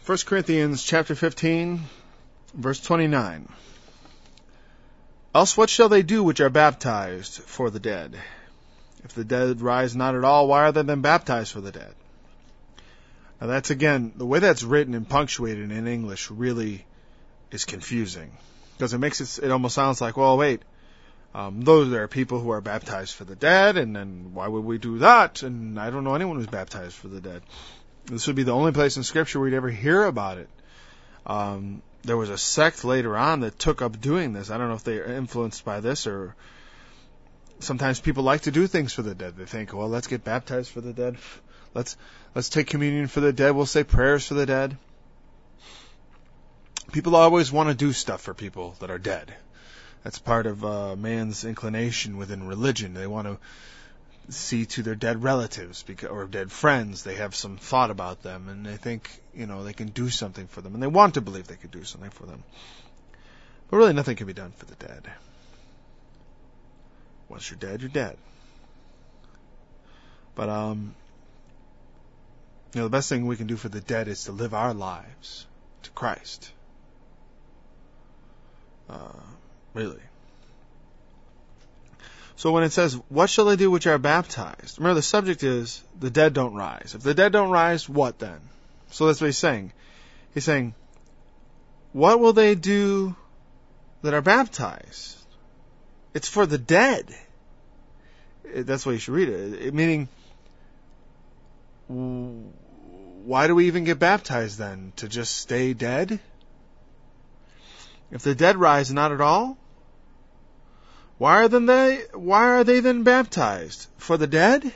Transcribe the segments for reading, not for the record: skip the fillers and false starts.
1 Corinthians chapter 15, verse 29. Else what shall they do which are baptized for the dead? If the dead rise not at all, why are they then baptized for the dead? Now that's, again, the way that's written and punctuated in English really is confusing. Because it almost sounds like, well, wait, there are people who are baptized for the dead, and then why would we do that? And I don't know anyone who's baptized for the dead. This would be the only place in Scripture we'd ever hear about it. There was a sect later on that took up doing this. I don't know if they are influenced by this, or sometimes people like to do things for the dead. They think, well, let's get baptized for the dead. Let's take communion for the dead. We'll say prayers for the dead. People always want to do stuff for people that are dead. That's part of man's inclination within religion. They want to see to their dead relatives or dead friends. They have some thought about them, and they think, they can do something for them, and they want to believe they could do something for them. But really, nothing can be done for the dead. Once you're dead, you're dead. But the best thing we can do for the dead is to live our lives to Christ. Really. So when it says, what shall they do which are baptized? Remember, the subject is, the dead don't rise. If the dead don't rise, what then? So that's what he's saying. He's saying, what will they do that are baptized? It's for the dead. That's why you should read it. Meaning, why do we even get baptized then? To just stay dead? If the dead rise not at all, why are they then baptized? For the dead?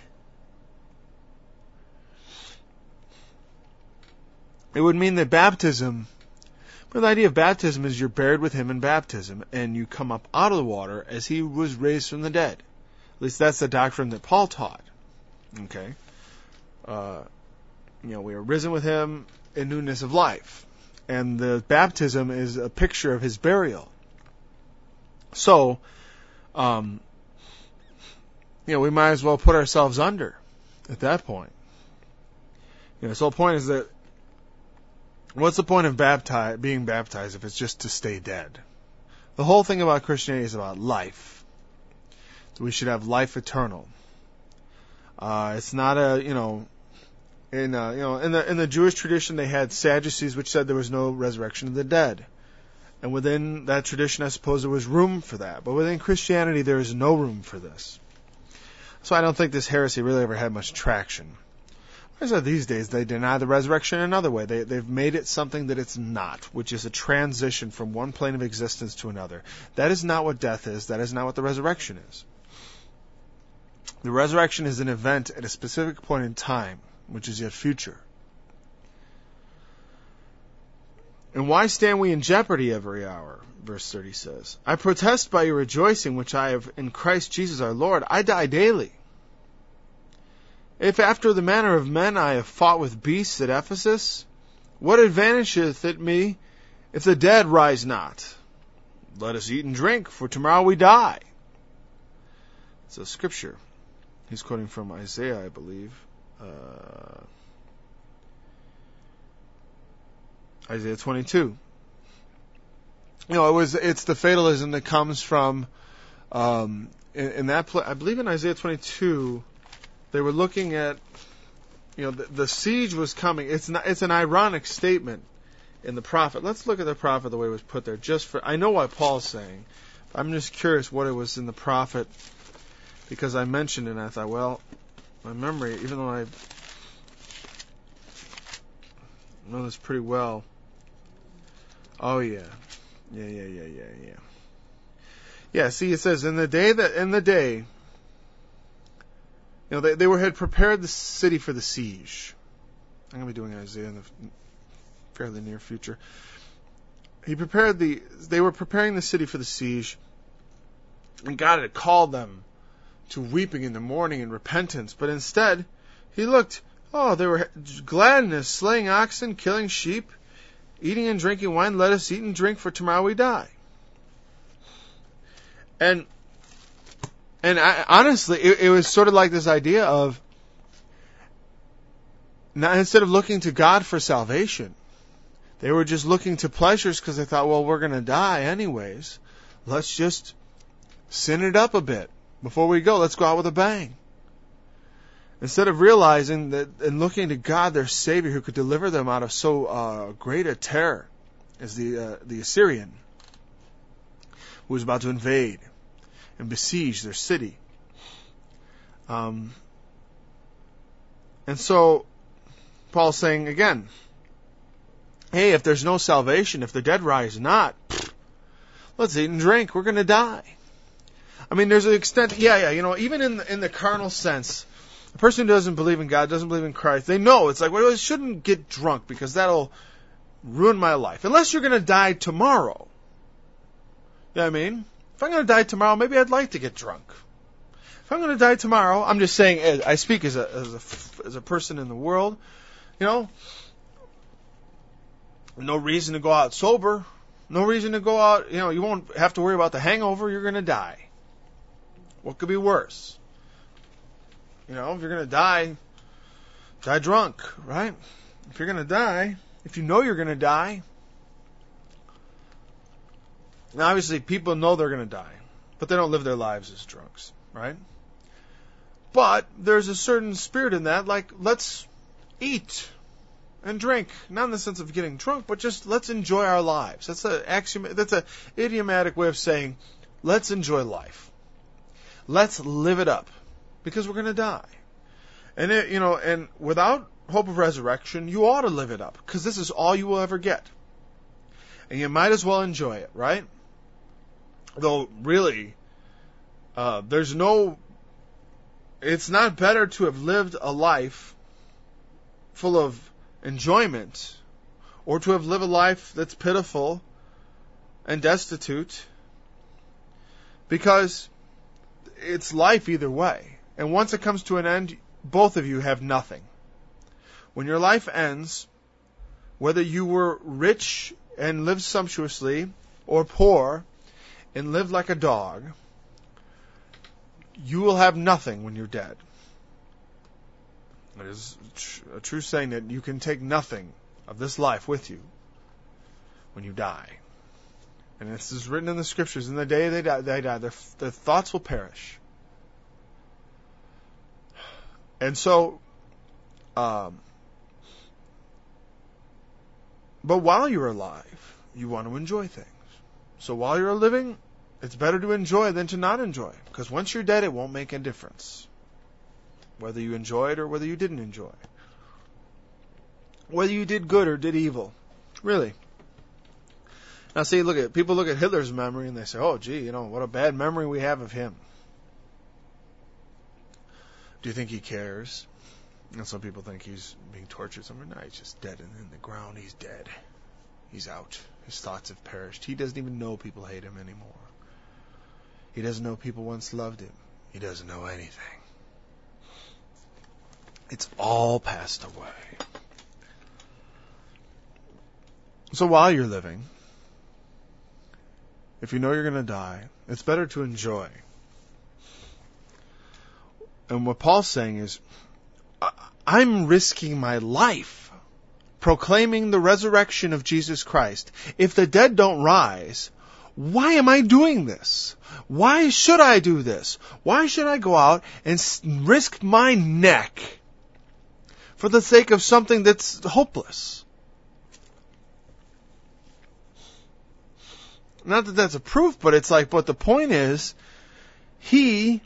It would mean that baptism, but the idea of baptism is you're buried with him in baptism, and you come up out of the water as he was raised from the dead. At least that's the doctrine that Paul taught. Okay? We are risen with him in newness of life. And the baptism is a picture of his burial. So, we might as well put ourselves under at that point. So the point is that, what's the point of being baptized if it's just to stay dead? The whole thing about Christianity is about life. We should have life eternal. It's not in the Jewish tradition they had Sadducees, which said there was no resurrection of the dead. And within that tradition, I suppose there was room for that. But within Christianity, there is no room for this. So I don't think this heresy really ever had much traction. Whereas these days, they deny the resurrection another way. They've made it something that it's not, which is a transition from one plane of existence to another. That is not what death is. That is not what the resurrection is. The resurrection is an event at a specific point in time, which is yet future. And why stand we in jeopardy every hour? Verse 30 says, I protest by your rejoicing which I have in Christ Jesus our Lord. I die daily. If after the manner of men I have fought with beasts at Ephesus, what advantageth it me if the dead rise not? Let us eat and drink, for tomorrow we die. It's a scripture. He's quoting from Isaiah, I believe. Isaiah 22. It's the fatalism that comes from in that I believe in Isaiah 22 they were looking at the siege was coming. It's an ironic statement in the prophet. Let's look at the prophet the way it was put there. I know what Paul's saying. I'm just curious what it was in the prophet, because I mentioned it and I thought, well, my memory, even though I know this pretty well. Oh yeah. Yeah, see, it says, in the day, they had prepared the city for the siege. I'm going to be doing Isaiah in the fairly near future. They were preparing the city for the siege, and God had called them to weeping in the morning and repentance, but instead, he looked, they were gladness, slaying oxen, killing sheep, eating and drinking wine. Let us eat and drink, for tomorrow we die. And honestly, it was sort of like this idea of, now, instead of looking to God for salvation, They were just looking to pleasures because they thought, well, we're going to die anyways. Let's just sin it up a bit before we go. Let's go out with a bang. Instead of realizing that and looking to God, their Savior, who could deliver them out of so great a terror as the Assyrian, who was about to invade and besiege their city. And so Paul's saying again, hey, if there's no salvation, if the dead rise not, let's eat and drink. We're going to die. I mean, there's an extent, even in the carnal sense, a person who doesn't believe in God, doesn't believe in Christ, they know it's like, well, I shouldn't get drunk because that'll ruin my life. Unless you're going to die tomorrow. You know what I mean? If I'm going to die tomorrow, maybe I'd like to get drunk. If I'm going to die tomorrow, I'm just saying, I speak as a person in the world, no reason to go out sober. No reason to go out, you won't have to worry about the hangover. You're going to die. What could be worse? If you're going to die drunk, right? If you're going to die, if you know you're going to die. Now, obviously, people know they're going to die, but they don't live their lives as drunks, right? But there's a certain spirit in that, like, let's eat and drink, not in the sense of getting drunk, but just let's enjoy our lives. That's an idiomatic way of saying, let's enjoy life. Let's live it up, because we're going to die. And and without hope of resurrection, you ought to live it up, because this is all you will ever get. And you might as well enjoy it, right? Though, really, it's not better to have lived a life full of enjoyment, or to have lived a life that's pitiful and destitute, because it's life either way. And once it comes to an end, both of you have nothing. When your life ends, whether you were rich and lived sumptuously, or poor and lived like a dog, you will have nothing when you're dead. It is a true saying that you can take nothing of this life with you when you die. And this is written in the Scriptures. In the day they die, their thoughts will perish. And so, but while you're alive, you want to enjoy things. So while you're living, it's better to enjoy than to not enjoy. Because once you're dead, it won't make a difference. Whether you enjoyed or whether you didn't enjoy. Whether you did good or did evil. Really. Now see, people look at Hitler's memory and they say, oh gee, what a bad memory we have of him. Do you think he cares? And some people think he's being tortured somewhere. No, he's just dead in the ground. He's dead. He's out. His thoughts have perished. He doesn't even know people hate him anymore. He doesn't know people once loved him. He doesn't know anything. It's all passed away. So while you're living, if you know you're going to die, it's better to enjoy. And what Paul's saying is, I'm risking my life proclaiming the resurrection of Jesus Christ. If the dead don't rise, why am I doing this? Why should I do this? Why should I go out and risk my neck for the sake of something that's hopeless? Not that that's a proof, but it's like, but the point is, there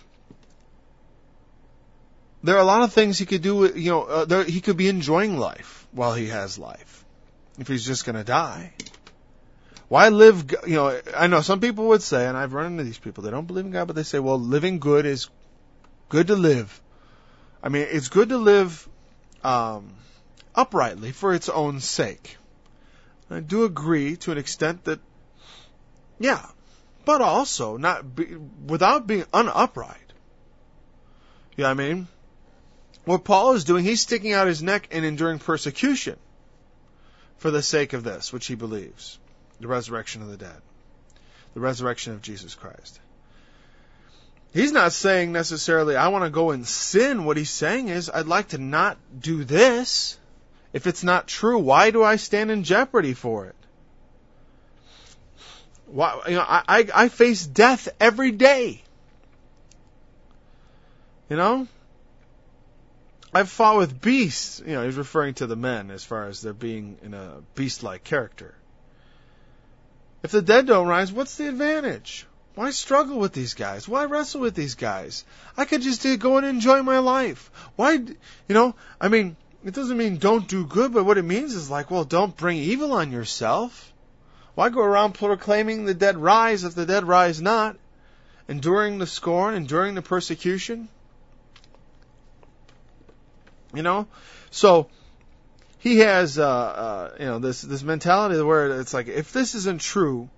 are a lot of things he could do, he could be enjoying life while he has life. If he's just going to die. Why live, I know some people would say, and I've run into these people, they don't believe in God, but they say, well, living good is good to live. I mean, it's good to live uprightly for its own sake. I do agree to an extent that, yeah, but also without being unupright. You know what I mean? What Paul is doing, he's sticking out his neck and enduring persecution for the sake of this, which he believes. The resurrection of the dead. The resurrection of Jesus Christ. He's not saying necessarily, I want to go and sin. What he's saying is, I'd like to not do this If it's not true, why do I stand in jeopardy for it? Why, I face death every day. I've fought with beasts. He's referring to the men as far as there being in a beast-like character. If the dead don't rise, what's the advantage? Why struggle with these guys? Why wrestle with these guys? I could just go and enjoy my life. Why, it doesn't mean don't do good, but what it means is don't bring evil on yourself. Why go around proclaiming the dead rise if the dead rise not? Enduring the scorn, enduring the persecution? So he has, this mentality where it's if this isn't true,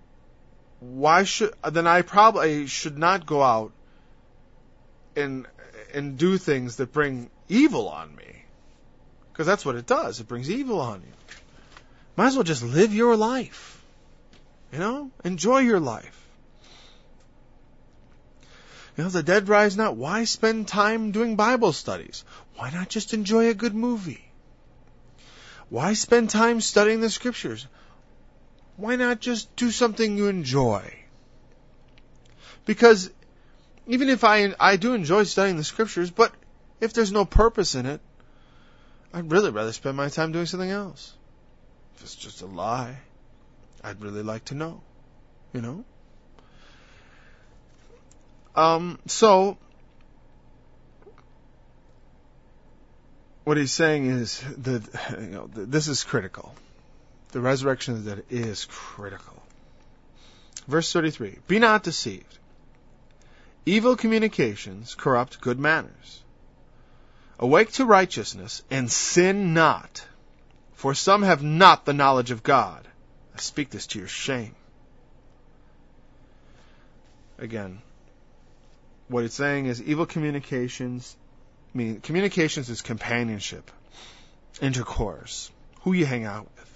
then I probably should not go out and do things that bring evil on me. Because that's what it does. It brings evil on you. Might as well just live your life. Enjoy your life. If the dead rise not, why spend time doing Bible studies? Why not just enjoy a good movie? Why spend time studying the Scriptures? Why not just do something you enjoy? Because even if I do enjoy studying the Scriptures, but if there's no purpose in it, I'd really rather spend my time doing something else. If it's just a lie, I'd really like to know. So what he's saying is that this is critical. The resurrection of the dead is critical. Verse 33, be not deceived. Evil communications corrupt good manners. Awake to righteousness and sin not, for some have not the knowledge of God. I speak this to your shame. Again, what it's saying is evil communications, communications is companionship, intercourse, who you hang out with.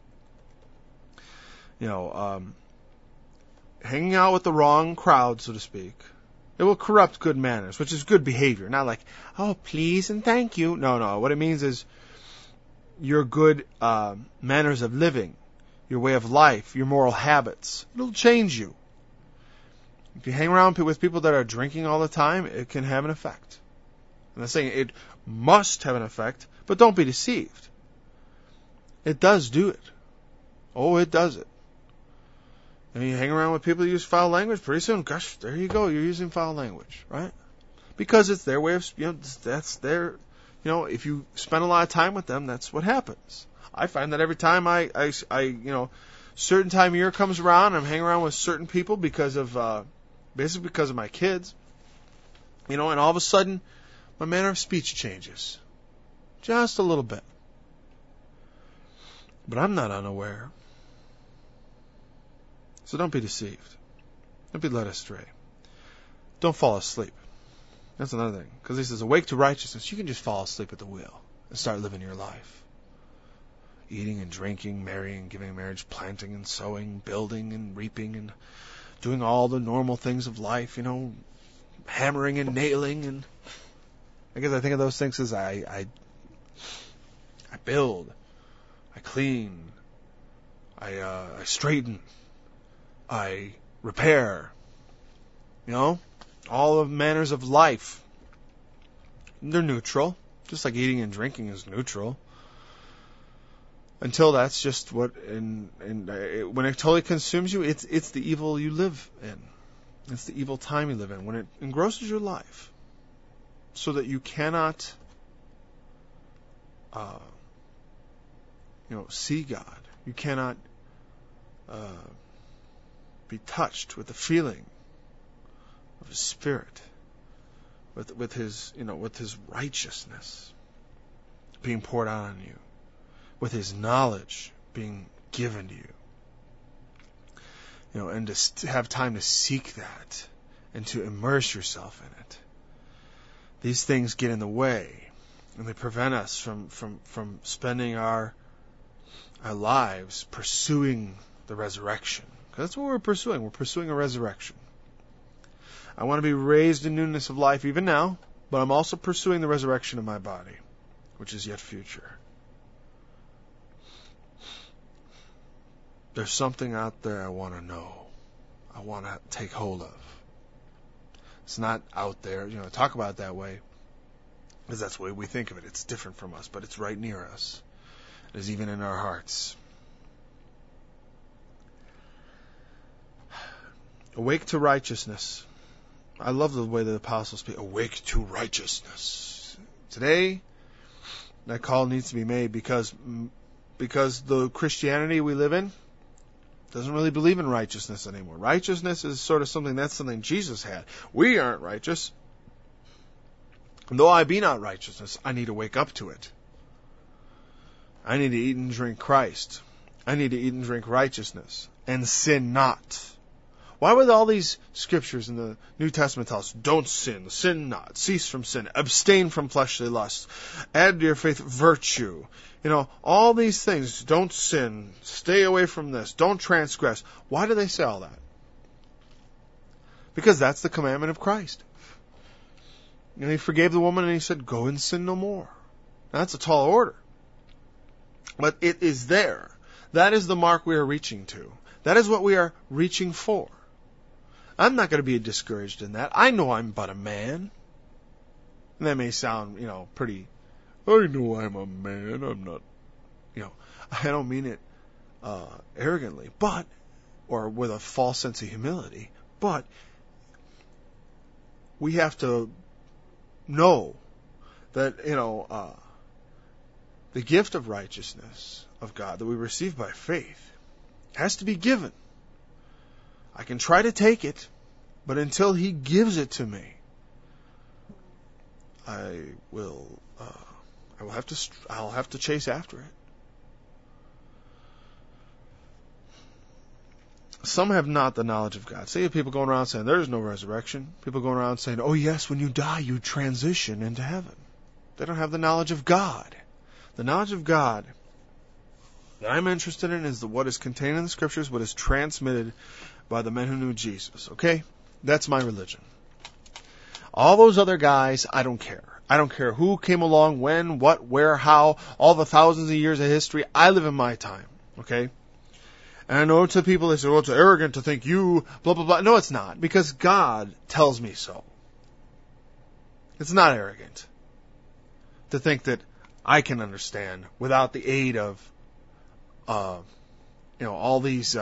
Hanging out with the wrong crowd, so to speak, it will corrupt good manners, which is good behavior. Not please and thank you. No. What it means is your good manners of living, your way of life, your moral habits. It'll change you. If you hang around with people that are drinking all the time, it can have an effect. I'm not saying it must have an effect, but don't be deceived. It does do it. Oh, it does it. And you hang around with people who use foul language, pretty soon, gosh, there you go, you're using foul language, right? Because it's their way of, that's their, if you spend a lot of time with them, that's what happens. I find that every time I certain time of year comes around, I'm hanging around with certain people because of, basically because of my kids, and all of a sudden, my manner of speech changes. Just a little bit. But I'm not unaware. So don't be deceived. Don't be led astray. Don't fall asleep. That's another thing. Because he says, awake to righteousness. You can just fall asleep at the wheel and start living your life. Eating and drinking, marrying, giving marriage, planting and sowing, building and reaping, and doing all the normal things of life, hammering and nailing. And I guess I think of those things as I build, I clean, I straighten, I repair, all of manners of life. They're neutral, just like eating and drinking is neutral. Until that's just what, when it totally consumes you, it's the evil you live in. It's the evil time you live in. When it engrosses your life, so that you cannot, see God. You cannot be touched with the feeling of His Spirit, with His righteousness being poured out on you, with His knowledge being given to you, and to have time to seek that and to immerse yourself in it. These things get in the way, and they prevent us from spending our lives pursuing the resurrection. Because that's what we're pursuing. We're pursuing a resurrection. I want to be raised in newness of life even now, but I'm also pursuing the resurrection of my body, which is yet future. There's something out there I want to know. I want to take hold of. It's not out there, talk about it that way, because that's the way we think of it. It's different from us, but it's right near us. It is even in our hearts. Awake to righteousness. I love the way the apostles speak. Awake to righteousness. Today, that call needs to be made because the Christianity we live in doesn't really believe in righteousness anymore. Righteousness is sort of something Jesus had. We aren't righteous. And though I be not righteousness, I need to wake up to it. I need to eat and drink Christ. I need to eat and drink righteousness and sin not. Why would all these scriptures in the New Testament tell us, don't sin not, cease from sin, abstain from fleshly lusts, add to your faith virtue, all these things, don't sin, stay away from this, don't transgress. Why do they say all that? Because that's the commandment of Christ. He forgave the woman and he said, go and sin no more. Now, that's a tall order. But it is there. That is the mark we are reaching to. That is what we are reaching for. I'm not going to be discouraged in that. I know I'm but a man. And that may sound, pretty, I know I'm a man. I'm not, I don't mean it arrogantly, or with a false sense of humility, but we have to know that, the gift of righteousness of God that we receive by faith has to be given. I can try to take it, but until He gives it to me, I'll have to chase after it. Some have not the knowledge of God. See, you have people going around saying there's no resurrection. People going around saying, oh yes, when you die, you transition into heaven. They don't have the knowledge of God. The knowledge of God that I'm interested in is what is contained in the Scriptures, what is transmitted by the men who knew Jesus. Okay? That's my religion. All those other guys, I don't care. I don't care who came along, when, what, where, how, all the thousands of years of history. I live in my time. Okay? And I know to people they say, well, it's arrogant to think you, blah, blah, blah. No, it's not. Because God tells me so. It's not arrogant to think that I can understand without the aid of, all these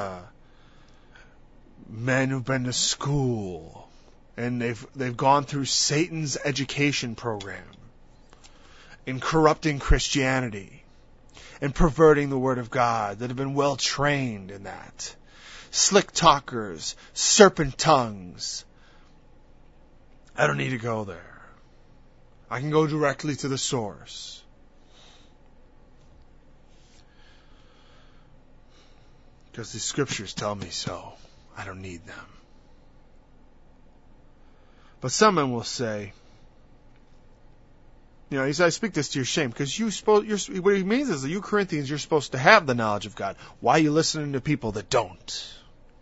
men who've been to school and they've gone through Satan's education program in corrupting Christianity and perverting the Word of God, that have been well trained in that. Slick talkers, serpent tongues. I don't need to go there. I can go directly to the source. Because the Scriptures tell me so. I don't need them. But some men will say, he said, I speak this to your shame, because what he means is that you Corinthians, you're supposed to have the knowledge of God. Why are you listening to people that don't?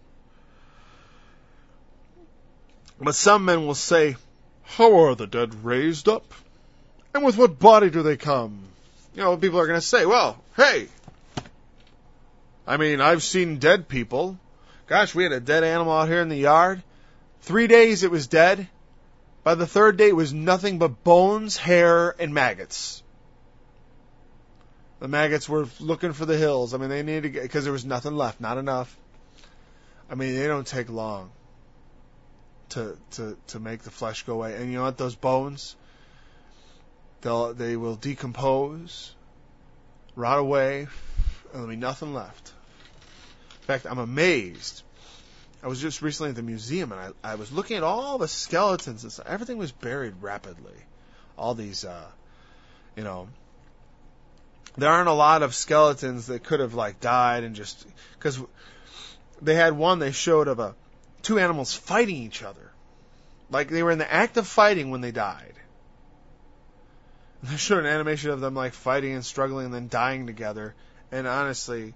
But some men will say, how are the dead raised up? And with what body do they come? People are going to say, well, hey, I've seen dead people. Gosh, we had a dead animal out here in the yard. 3 days it was dead. By the third day, it was nothing but bones, hair, and maggots. The maggots were looking for the hills. They needed to get, because there was nothing left, not enough. They don't take long to make the flesh go away. And you know what? Those bones, they will decompose, rot away, and there'll be nothing left. In fact, I'm amazed. I was just recently at the museum, and I was looking at all the skeletons and stuff. Everything was buried rapidly. All these, there aren't a lot of skeletons that could have, died and just... Because they had one they showed of two animals fighting each other. They were in the act of fighting when they died. And they showed an animation of them, fighting and struggling and then dying together. And honestly...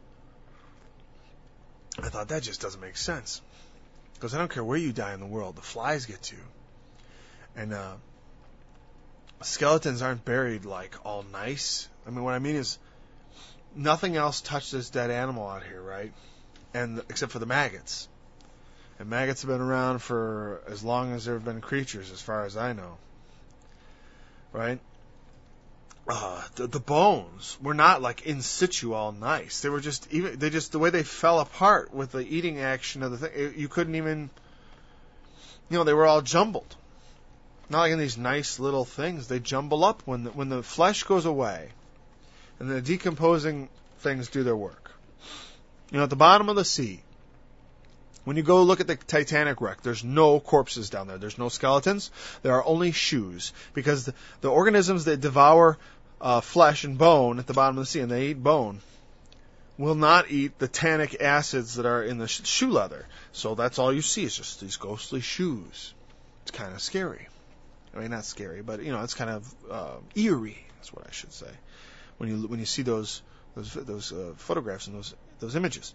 I thought, that just doesn't make sense. Because I don't care where you die in the world, the flies get you. And skeletons aren't buried all nice. What I mean is, nothing else touched this dead animal out here, right? and except for the maggots. And maggots have been around for as long as there have been creatures, as far as I know. Right? The bones were not like in situ all nice. They were just the way they fell apart with the eating action of the thing. You couldn't even, they were all jumbled. Not like in these nice little things. They jumble up when the flesh goes away, and the decomposing things do their work. At the bottom of the sea, when you go look at the Titanic wreck, there's no corpses down there. There's no skeletons. There are only shoes, because the organisms that devour flesh and bone at the bottom of the sea, and they eat bone, will not eat the tannic acids that are in the shoe leather. So that's all you see is just these ghostly shoes. It's kind of scary. I mean, not scary, but it's kind of eerie. That's what I should say. When you see those photographs and those images.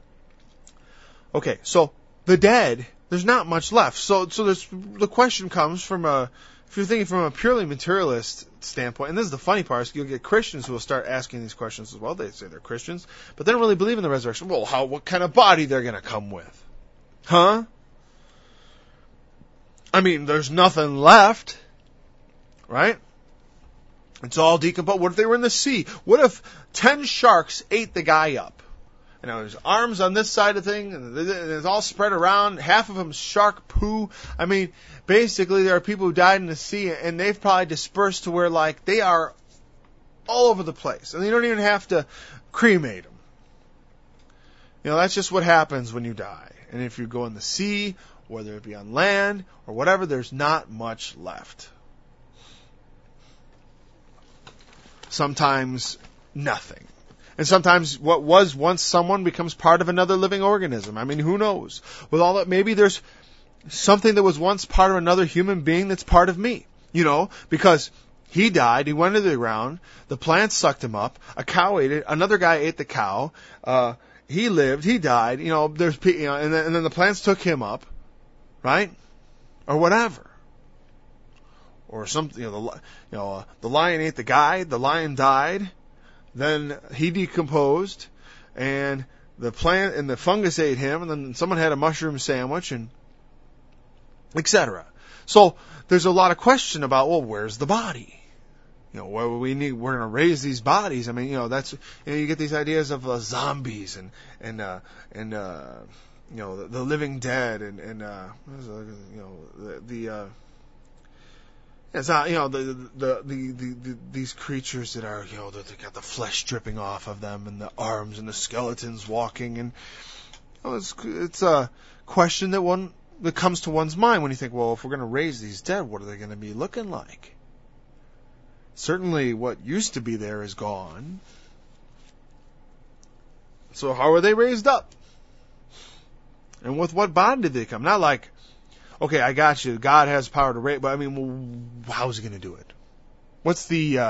Okay, so the dead, there's not much left. So the question comes from if you're thinking from a purely materialist standpoint, and this is the funny part, is you'll get Christians who will start asking these questions as well. They say they're Christians, but they don't really believe in the resurrection. Well, what kind of body they're going to come with? Huh? I mean, there's nothing left, right? It's all decomposed. What if they were in the sea? What if 10 sharks ate the guy up? There's arms on this side of the thing, and it's all spread around. Half of them shark poo. I mean, basically, there are people who died in the sea, and they've probably dispersed to where, they are all over the place. And you don't even have to cremate them. That's just what happens when you die. And if you go in the sea, whether it be on land or whatever, there's not much left. Sometimes nothing. And sometimes what was once someone becomes part of another living organism. I mean, who knows? With all that, maybe there's something that was once part of another human being that's part of me. Because he died, he went into the ground, the plants sucked him up, a cow ate it, another guy ate the cow, he lived, he died, and then the plants took him up, right? Or whatever. Or something, the lion ate the guy, the lion died, then he decomposed, and the plant and the fungus ate him, and then someone had a mushroom sandwich, and etc. So there's a lot of question about, well, where's the body? We're going to raise these bodies. I mean, that's you get these ideas of zombies and the living dead and it's not, these creatures that are, they got the flesh dripping off of them and the arms and the skeletons walking, and it's a question that comes to one's mind when you think, well, if we're going to raise these dead, what are they going to be looking like? Certainly what used to be there is gone. So how are they raised up? And with what body did they come? Not like, okay, I got you. God has power to raise, but I mean, how's he going to do it? What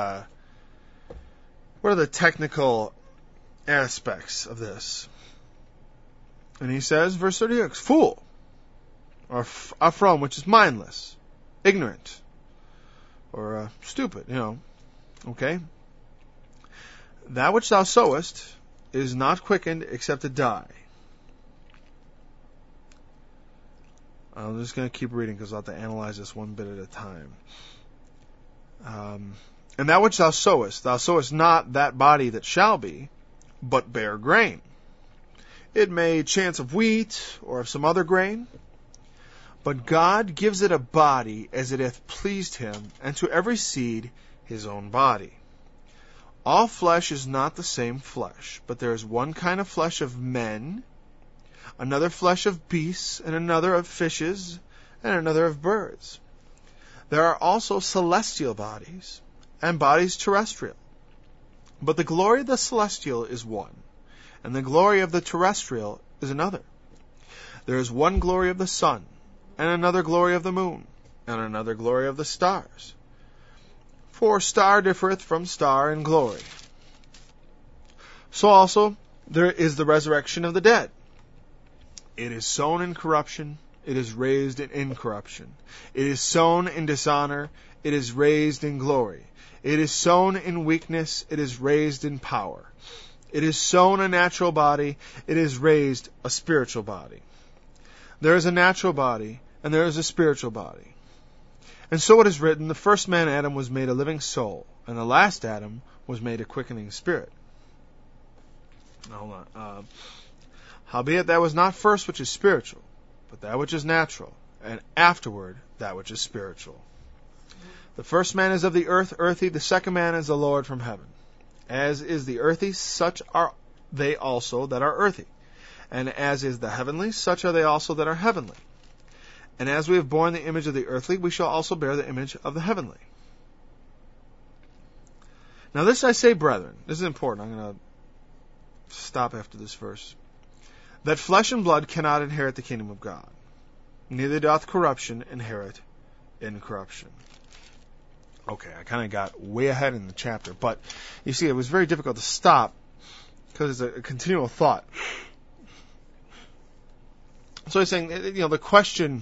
are the technical aspects of this? And he says, verse 36, fool, or afrom, which is mindless, ignorant, or stupid, okay? That which thou sowest is not quickened except to die. I'm just going to keep reading because I'll have to analyze this one bit at a time. And that which thou sowest not that body that shall be, but bear grain. It may chance of wheat or of some other grain, but God gives it a body as it hath pleased him, and to every seed his own body. All flesh is not the same flesh, but there is one kind of flesh of men, another flesh of beasts, and another of fishes, and another of birds. There are also celestial bodies, and bodies terrestrial. But the glory of the celestial is one, and the glory of the terrestrial is another. There is one glory of the sun, and another glory of the moon, and another glory of the stars. For star differeth from star in glory. So also there is the resurrection of the dead. It is sown in corruption, it is raised in incorruption. It is sown in dishonor, it is raised in glory. It is sown in weakness, it is raised in power. It is sown a natural body. It is raised a spiritual body. There is a natural body, and there is a spiritual body. And so it is written, the first man, Adam, was made a living soul, and the last Adam was made a quickening spirit. Now, hold on. Howbeit that was not first which is spiritual, but that which is natural, and afterward that which is spiritual. The first man is of the earth, earthy. The second man is the Lord from heaven. As is the earthy, such are they also that are earthy. And as is the heavenly, such are they also that are heavenly. And as we have borne the image of the earthly, we shall also bear the image of the heavenly. Now this I say, brethren, this is important. I'm going to stop after this verse. That flesh and blood cannot inherit the kingdom of God, neither doth corruption inherit incorruption. Okay, I kind of got way ahead in the chapter, but you see, it was very difficult to stop because it's a continual thought. So he's saying, the question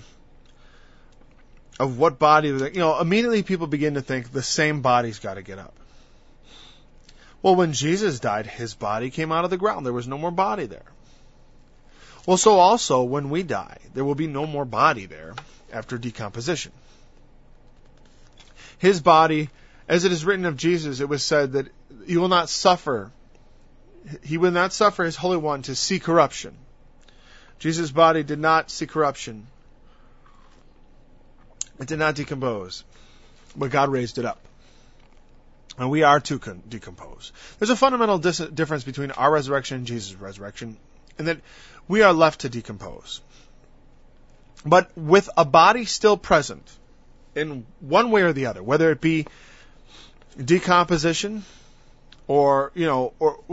of what body, immediately people begin to think the same body's got to get up. Well, when Jesus died, his body came out of the ground. There was no more body there. Well, so also when we die, there will be no more body there after decomposition. His body, as it is written of Jesus, it was said that he will not suffer his Holy One to see corruption. Jesus' body did not see corruption. It did not decompose, but God raised it up. And we are to decompose. There's a fundamental difference between our resurrection and Jesus' resurrection, in that we are left to decompose. But with a body still present, in one way or the other, whether it be decomposition the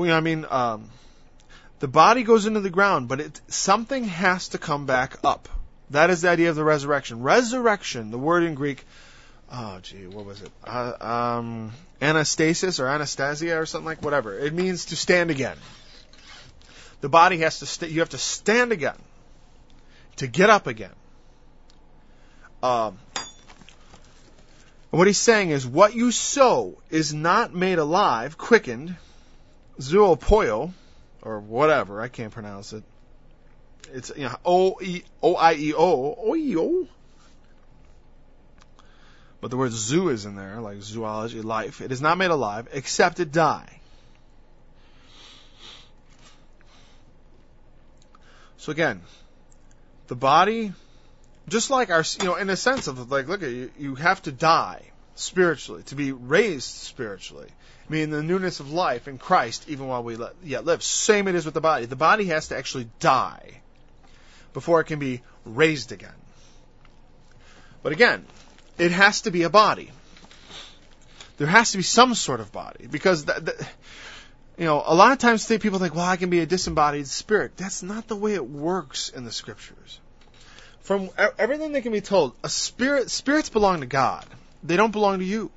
body goes into the ground, but something has to come back up. That is the idea of the resurrection. Resurrection, the word in Greek, what was it? Anastasis or Anastasia or something whatever. It means to stand again. The body has to you have to stand again to get up again. What he's saying is, what you sow is not made alive, quickened, zoopoio, or whatever, I can't pronounce it. It's, O-I-E-O. But the word zoo is in there, like zoology, life. It is not made alive, except it die. So again, the body, just like our, in a sense of look at you have to die spiritually to be raised spiritually. I mean, the newness of life in Christ, even while we yet live. Same it is with the body. The body has to actually die before it can be raised again. But again, it has to be a body. There has to be some sort of body, because a lot of times people think, well, I can be a disembodied spirit. That's not the way it works in the scriptures. From everything that can be told, spirits belong to God. They don't belong to you.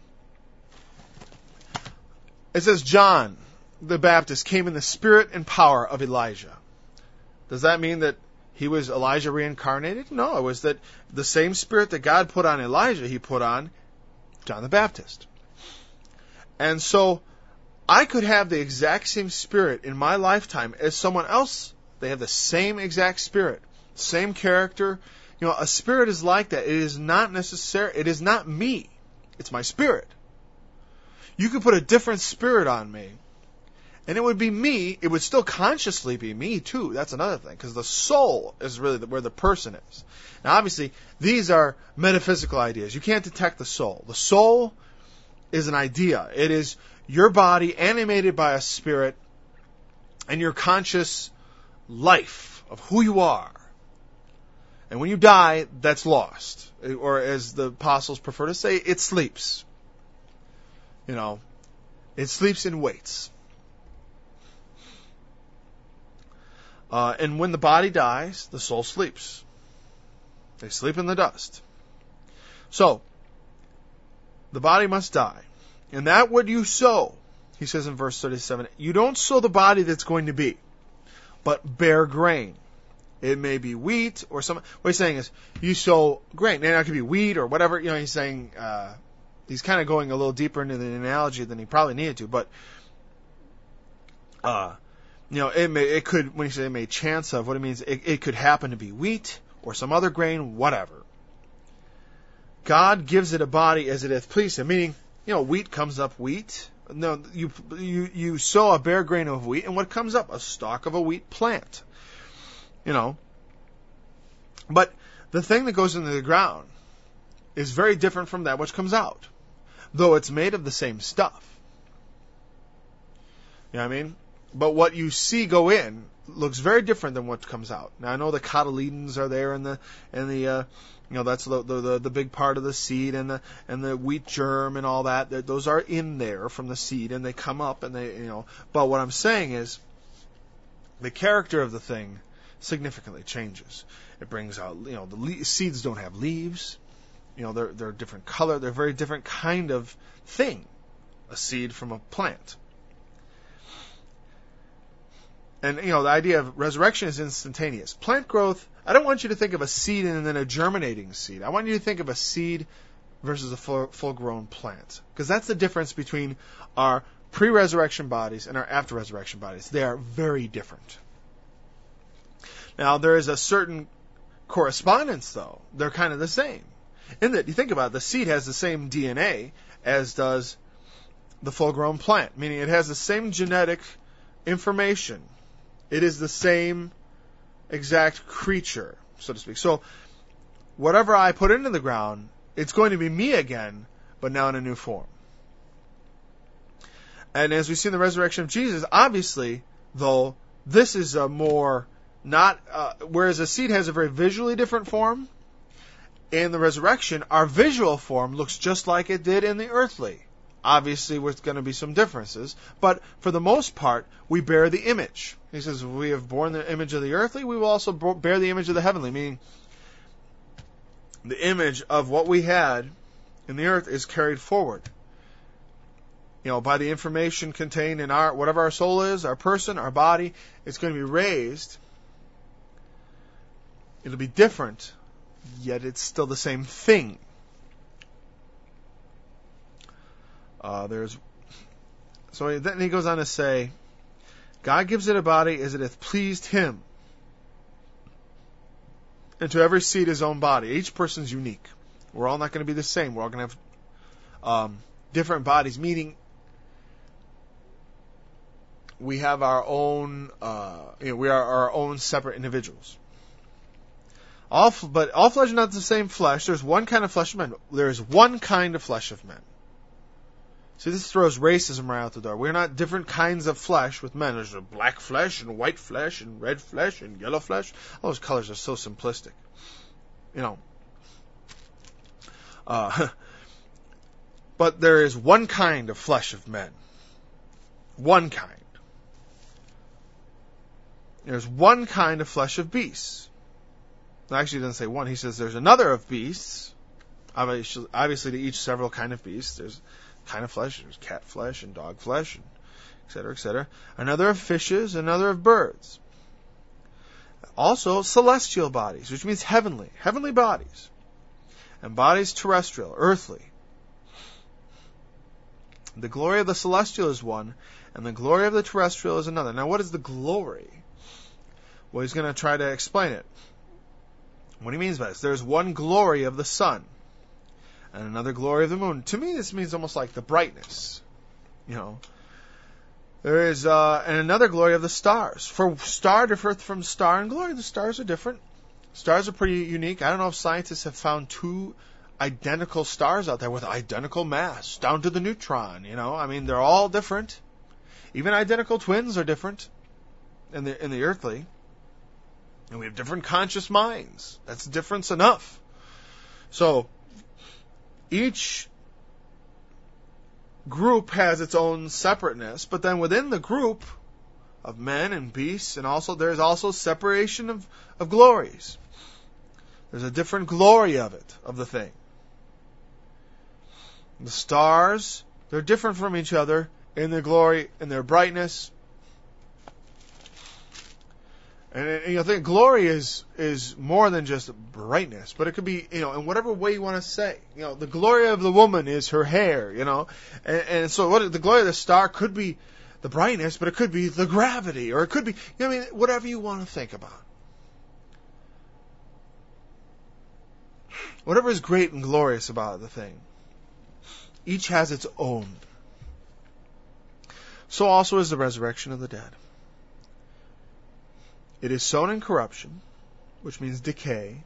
It says John the Baptist came in the spirit and power of Elijah. Does that mean that he was Elijah reincarnated? No, it was that the same spirit that God put on Elijah, he put on John the Baptist. And so I could have the exact same spirit in my lifetime as someone else. They have the same exact spirit, same character. A spirit is like that. It is not necessary. It is not me. It's my spirit. You could put a different spirit on me, and it would be me. It would still consciously be me, too. That's another thing, because the soul is really where the person is. Now, obviously, these are metaphysical ideas. You can't detect the soul. The soul is an idea. It is your body animated by a spirit and your conscious life of who you are. And when you die, that's lost. Or as the apostles prefer to say, it sleeps. It sleeps and waits. And when the body dies, the soul sleeps. They sleep in the dust. So, the body must die. And that what you sow, he says in verse 37, you don't sow the body that's going to be, but bear grain. It may be wheat or some. What he's saying is, you sow grain. Now, it could be wheat or whatever. He's saying, he's kind of going a little deeper into the analogy than he probably needed to. But it could, when you say it may chance of, what it means, it could happen to be wheat or some other grain, whatever. God gives it a body as it hath pleased him, meaning, wheat comes up wheat. No, you sow a bare grain of wheat, and what comes up? A stalk of a wheat plant. But the thing that goes into the ground is very different from that which comes out, though it's made of the same stuff. You know what I mean? But what you see go in looks very different than what comes out. Now I know the cotyledons are there, and that's the big part of the seed, and the wheat germ and all that. Those are in there from the seed, and they come up, and But what I'm saying is, the character of the thing significantly changes. It brings out, the seeds don't have leaves. They're a different color. They're a very different kind of thing. A seed from a plant. And, the idea of resurrection is instantaneous. Plant growth, I don't want you to think of a seed and then a germinating seed. I want you to think of a seed versus a full-grown plant. Because that's the difference between our pre-resurrection bodies and our after-resurrection bodies. They are very different. Now, there is a certain correspondence, though. They're kind of the same. In that, you think about it, the seed has the same DNA as does the full-grown plant, meaning it has the same genetic information. It is the same exact creature, so to speak. So, whatever I put into the ground, it's going to be me again, but now in a new form. And as we see in the resurrection of Jesus, obviously, though, this is a more whereas a seed has a very visually different form, in the resurrection, our visual form looks just like it did in the earthly. Obviously, there's going to be some differences, but for the most part, we bear the image. He says, we have borne the image of the earthly, we will also bear the image of the heavenly, meaning the image of what we had in the earth is carried forward. By the information contained in whatever our soul is, our person, our body, it's going to be raised. It'll be different, yet it's still the same thing. So then he goes on to say, God gives it a body as it hath pleased him. And to every seed his own body. Each person's unique. We're all not going to be the same. We're all going to have different bodies, meaning we have our own, we are our own separate individuals. But all flesh is not the same flesh. There's one kind of flesh of men. There is one kind of flesh of men. See, this throws racism right out the door. We're not different kinds of flesh with men. There's black flesh and white flesh and red flesh and yellow flesh. All those colors are so simplistic. But there is one kind of flesh of men. One kind. There's one kind of flesh of beasts. Actually, he doesn't say one. He says there's another of beasts. Obviously, to each several kind of beasts. There's kind of flesh. There's cat flesh and dog flesh, and et cetera, et cetera. Another of fishes, another of birds. Also, celestial bodies, which means heavenly bodies. And bodies terrestrial, earthly. The glory of the celestial is one, and the glory of the terrestrial is another. Now, what is the glory? Well, he's going to try to explain it. What he means by this, there's one glory of the sun, and another glory of the moon. To me, this means almost like the brightness. There is and another glory of the stars. For star differeth from star in glory. The stars are different. Stars are pretty unique. I don't know if scientists have found two identical stars out there with identical mass, down to the neutron. They're all different. Even identical twins are different in the earthly. And we have different conscious minds. That's difference enough. So, each group has its own separateness, but then within the group of men and beasts, and there's also separation of glories. There's a different glory of the thing. The stars, they're different from each other in their glory, in their brightness. And I think glory is more than just brightness, but it could be, in whatever way you want to say. The glory of the woman is her hair, and so the glory of the star could be the brightness, but it could be the gravity, or it could be, whatever you want to think about. Whatever is great and glorious about the thing. Each has its own. So also is the resurrection of the dead. It is sown in corruption, which means decay.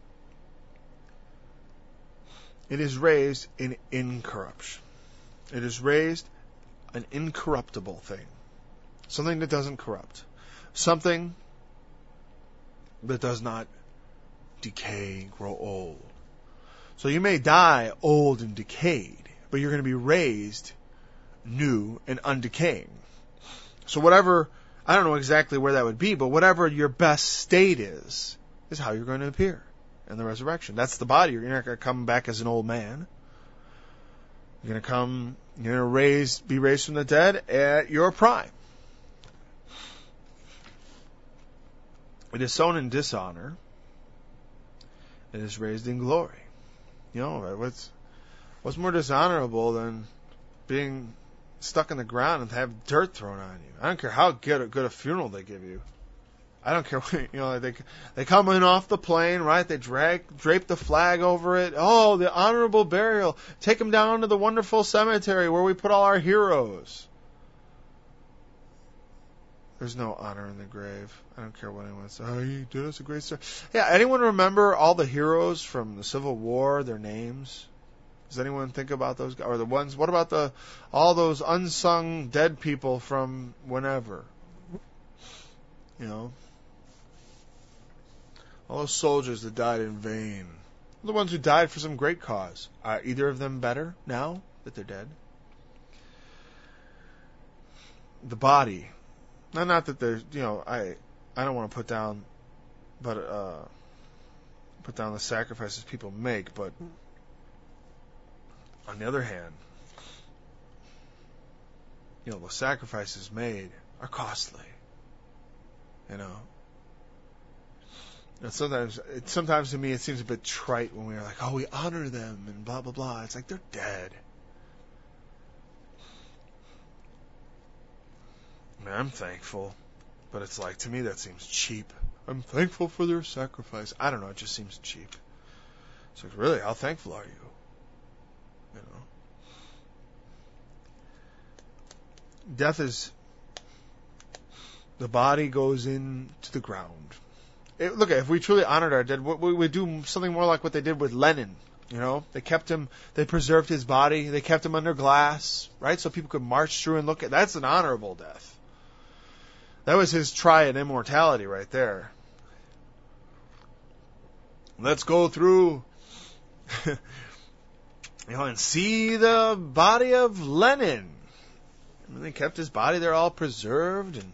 It is raised in incorruption. It is raised an incorruptible thing. Something that doesn't corrupt. Something that does not decay, grow old. So you may die old and decayed, but you're going to be raised new and undecaying. So whatever, I don't know exactly where that would be, but whatever your best state is how you're going to appear in the resurrection. That's the body. You're not going to come back as an old man. You're going to be raised from the dead at your prime. It is sown in dishonor. It is raised in glory. What's more dishonorable than being stuck in the ground and have dirt thrown on you? I don't care how good a funeral they give you. I don't care. They come in off the plane, right? They drape the flag over it. Oh, the honorable burial. Take them down to the wonderful cemetery where we put all our heroes. There's no honor in the grave. I don't care what anyone says. Oh, he did us a great story. Yeah, anyone remember all the heroes from the Civil War, their names? Does anyone think about those guys? Or the ones, what about all those unsung dead people from whenever? All those soldiers that died in vain. The ones who died for some great cause. Are either of them better now that they're dead? The body. Not that there's, I don't want to put down the sacrifices people make, but on the other hand, the sacrifices made are costly. And sometimes to me it seems a bit trite when we're like, oh, we honor them and blah, blah, blah. It's like they're dead. I'm thankful, but it's like, to me that seems cheap. I'm thankful for their sacrifice. I don't know, it just seems cheap. It's like, really, how thankful are you? Death is, the body goes into the ground. Look, if we truly honored our dead, we would do something more like what they did with Lenin. They kept him, they preserved his body, they kept him under glass, right? So people could march through and look at, that's an honorable death. That was his try at immortality right there. Let's go through, and see the body of Lenin. And they kept his body there all preserved, and,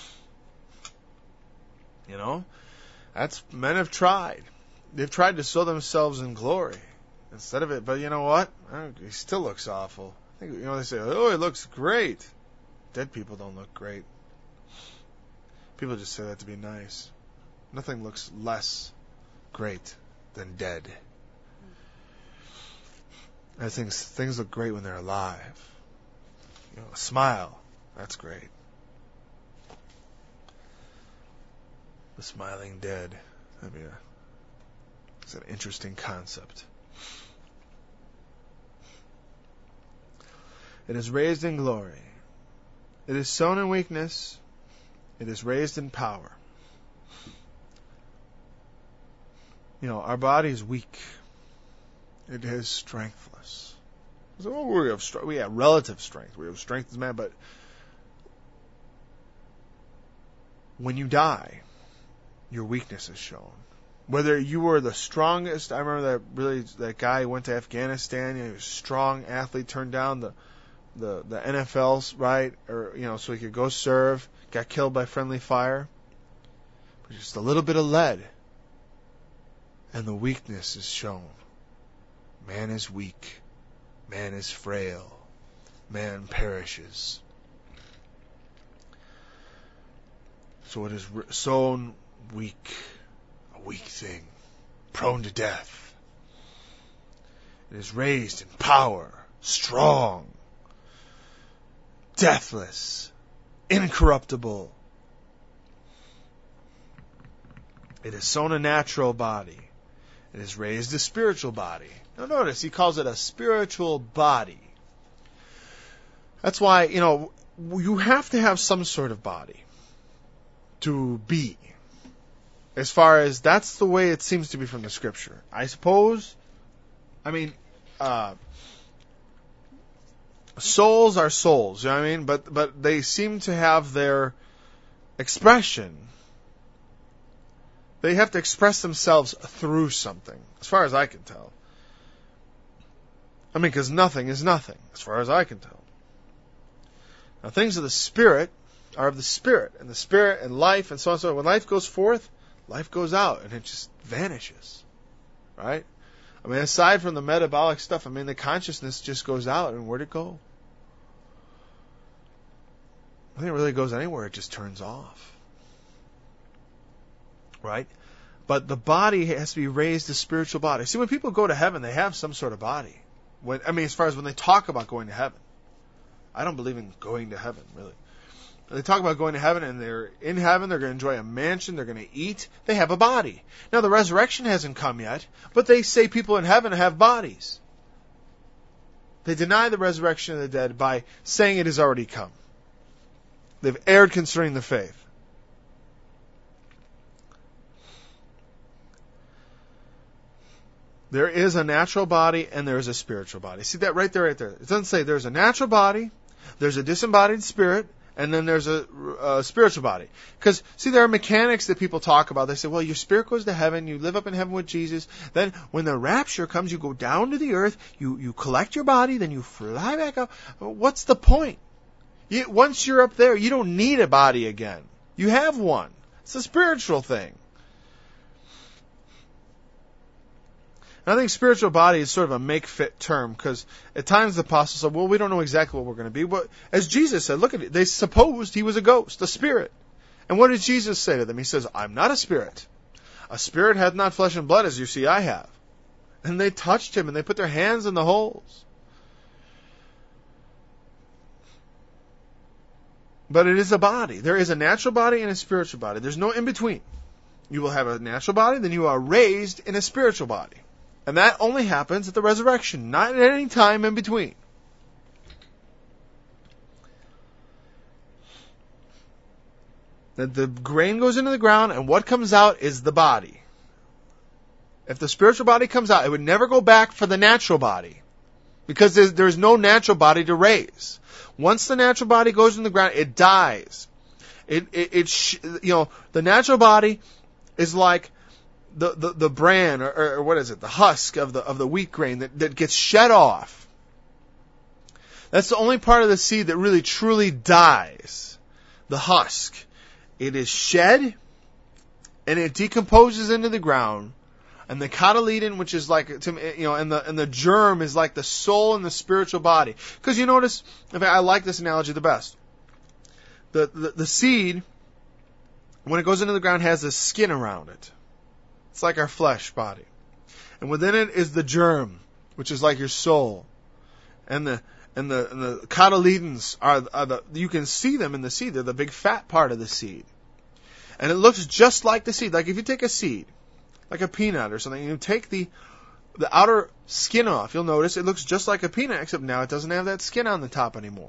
that's, men have tried. They've tried to sow themselves in glory instead of it, but you know what? He still looks awful. I think, they say, oh, he looks great. Dead people don't look great. People just say that to be nice. Nothing looks less great than dead. I think things look great when they're alive. A smile, that's great. The smiling dead. It's an interesting concept. It is raised in glory. It is sown in weakness. It is raised in power. Our body is weak. It is strengthless. So we have relative strength. We have strength as man, but when you die, your weakness is shown. Whether you were the strongest, I remember that guy who went to Afghanistan. He was a strong athlete, turned down the NFL's, right? Or so he could go serve. Got killed by friendly fire. But just a little bit of lead, and the weakness is shown. Man is weak. Man is frail. Man perishes. So it is sown weak, a weak thing, prone to death. It is raised in power, strong, deathless, incorruptible. It is sown a natural body. It is raised a spiritual body. Now notice, he calls it a spiritual body. That's why, you have to have some sort of body to be. As far as that's the way it seems to be from the scripture. I suppose, souls are souls, you know what I mean? But they seem to have their expression. They have to express themselves through something, as far as I can tell. Because nothing is nothing, as far as I can tell. Now, things of the Spirit are of the Spirit, and the Spirit and life and so on and so on. When life goes forth, life goes out, and it just vanishes, right? Aside from the metabolic stuff, the consciousness just goes out, and where'd it go? I think it really goes anywhere, it just turns off. Right? But the body has to be raised a spiritual body. See, when people go to heaven, they have some sort of body. As far as when they talk about going to heaven. I don't believe in going to heaven, really. They talk about going to heaven, and they're in heaven, they're going to enjoy a mansion, they're going to eat. They have a body. Now, the resurrection hasn't come yet, but they say people in heaven have bodies. They deny the resurrection of the dead by saying it has already come. They've erred concerning the faith. There is a natural body and there is a spiritual body. See that right there, right there. It doesn't say there's a natural body, there's a disembodied spirit, and then there's a spiritual body. Because, see, there are mechanics that people talk about. They say, well, your spirit goes to heaven, you live up in heaven with Jesus. Then when the rapture comes, you go down to the earth, you collect your body, then you fly back up. What's the point? Once you're up there, you don't need a body again. You have one. It's a spiritual thing. And I think spiritual body is sort of a make-fit term, because at times the apostles said, well, we don't know exactly what we're going to be. But as Jesus said, look at it, they supposed he was a ghost, a spirit. And what did Jesus say to them? He says, I'm not a spirit. A spirit hath not flesh and blood, as you see I have. And they touched him, and they put their hands in the holes. But it is a body. There is a natural body and a spiritual body. There's no in-between. You will have a natural body, then you are raised in a spiritual body. And that only happens at the resurrection, not at any time in between. That the grain goes into the ground, and what comes out is the body. If the spiritual body comes out, it would never go back for the natural body, because there's no natural body to raise. Once the natural body goes in the ground, it dies. The natural body is like the bran, or what is it, the husk of the wheat grain that gets shed off. That's the only part of the seed that really truly dies. The husk. It is shed, and it decomposes into the ground, and the cotyledon, which is like, and the germ is like the soul and the spiritual body. Because you notice, in fact, I like this analogy the best. The seed, when it goes into the ground, has a skin around it. It's like our flesh body. And within it is the germ, which is like your soul. And the cotyledons are you can see them in the seed. They're the big fat part of the seed. And it looks just like the seed. Like if you take a seed, like a peanut or something, you take the outer skin off, you'll notice it looks just like a peanut, except now it doesn't have that skin on the top anymore.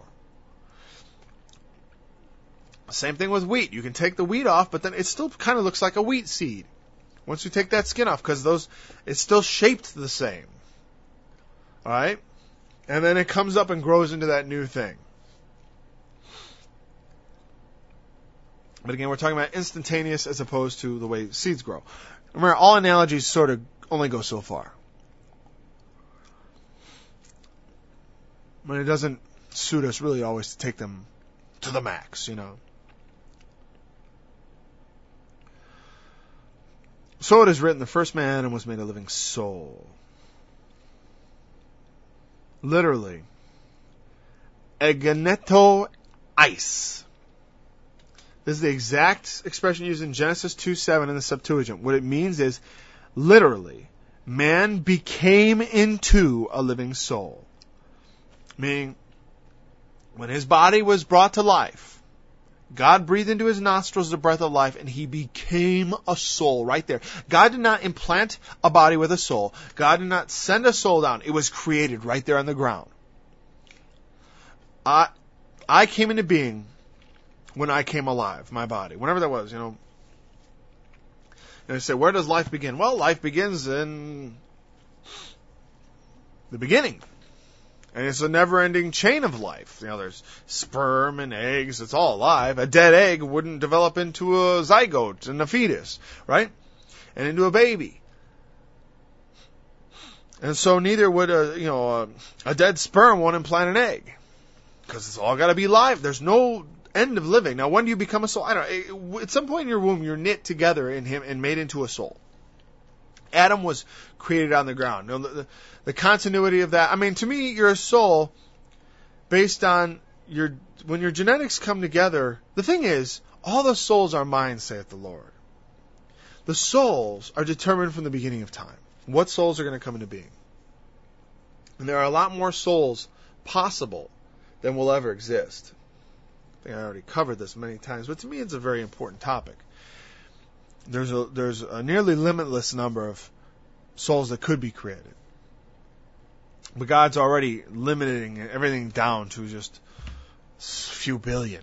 Same thing with wheat. You can take the wheat off, but then it still kind of looks like a wheat seed once you take that skin off, because it's still shaped the same. All right? And then it comes up and grows into that new thing. But again, we're talking about instantaneous as opposed to the way seeds grow. Remember, all analogies sort of only go so far. But it doesn't suit us really always to take them to the max, So it is written, the first man was made a living soul. Literally. Egeneto eis. This is the exact expression used in Genesis 2:7 in the Septuagint. What it means is, literally, man became into a living soul. Meaning, when his body was brought to life, God breathed into his nostrils the breath of life, and he became a soul right there. God did not implant a body with a soul. God did not send a soul down. It was created right there on the ground. I came into being when I came alive, my body, whenever that was, And I say, where does life begin? Well, life begins in the beginning. And it's a never-ending chain of life. There's sperm and eggs. It's all alive. A dead egg wouldn't develop into a zygote and a fetus, right? And into a baby. And so neither would a dead sperm won't implant an egg, because it's all got to be live. There's no end of living. Now, when do you become a soul? I don't know. At some point in your womb, you're knit together in him and made into a soul. Adam was created on the ground. The continuity of that. I mean, to me, you're a soul based on when your genetics come together. The thing is, all the souls are mine, saith the Lord. The souls are determined from the beginning of time. What souls are going to come into being? And there are a lot more souls possible than will ever exist. I think I already covered this many times, but to me, it's a very important topic. There's a nearly limitless number of souls that could be created. But God's already limiting everything down to just a few billion.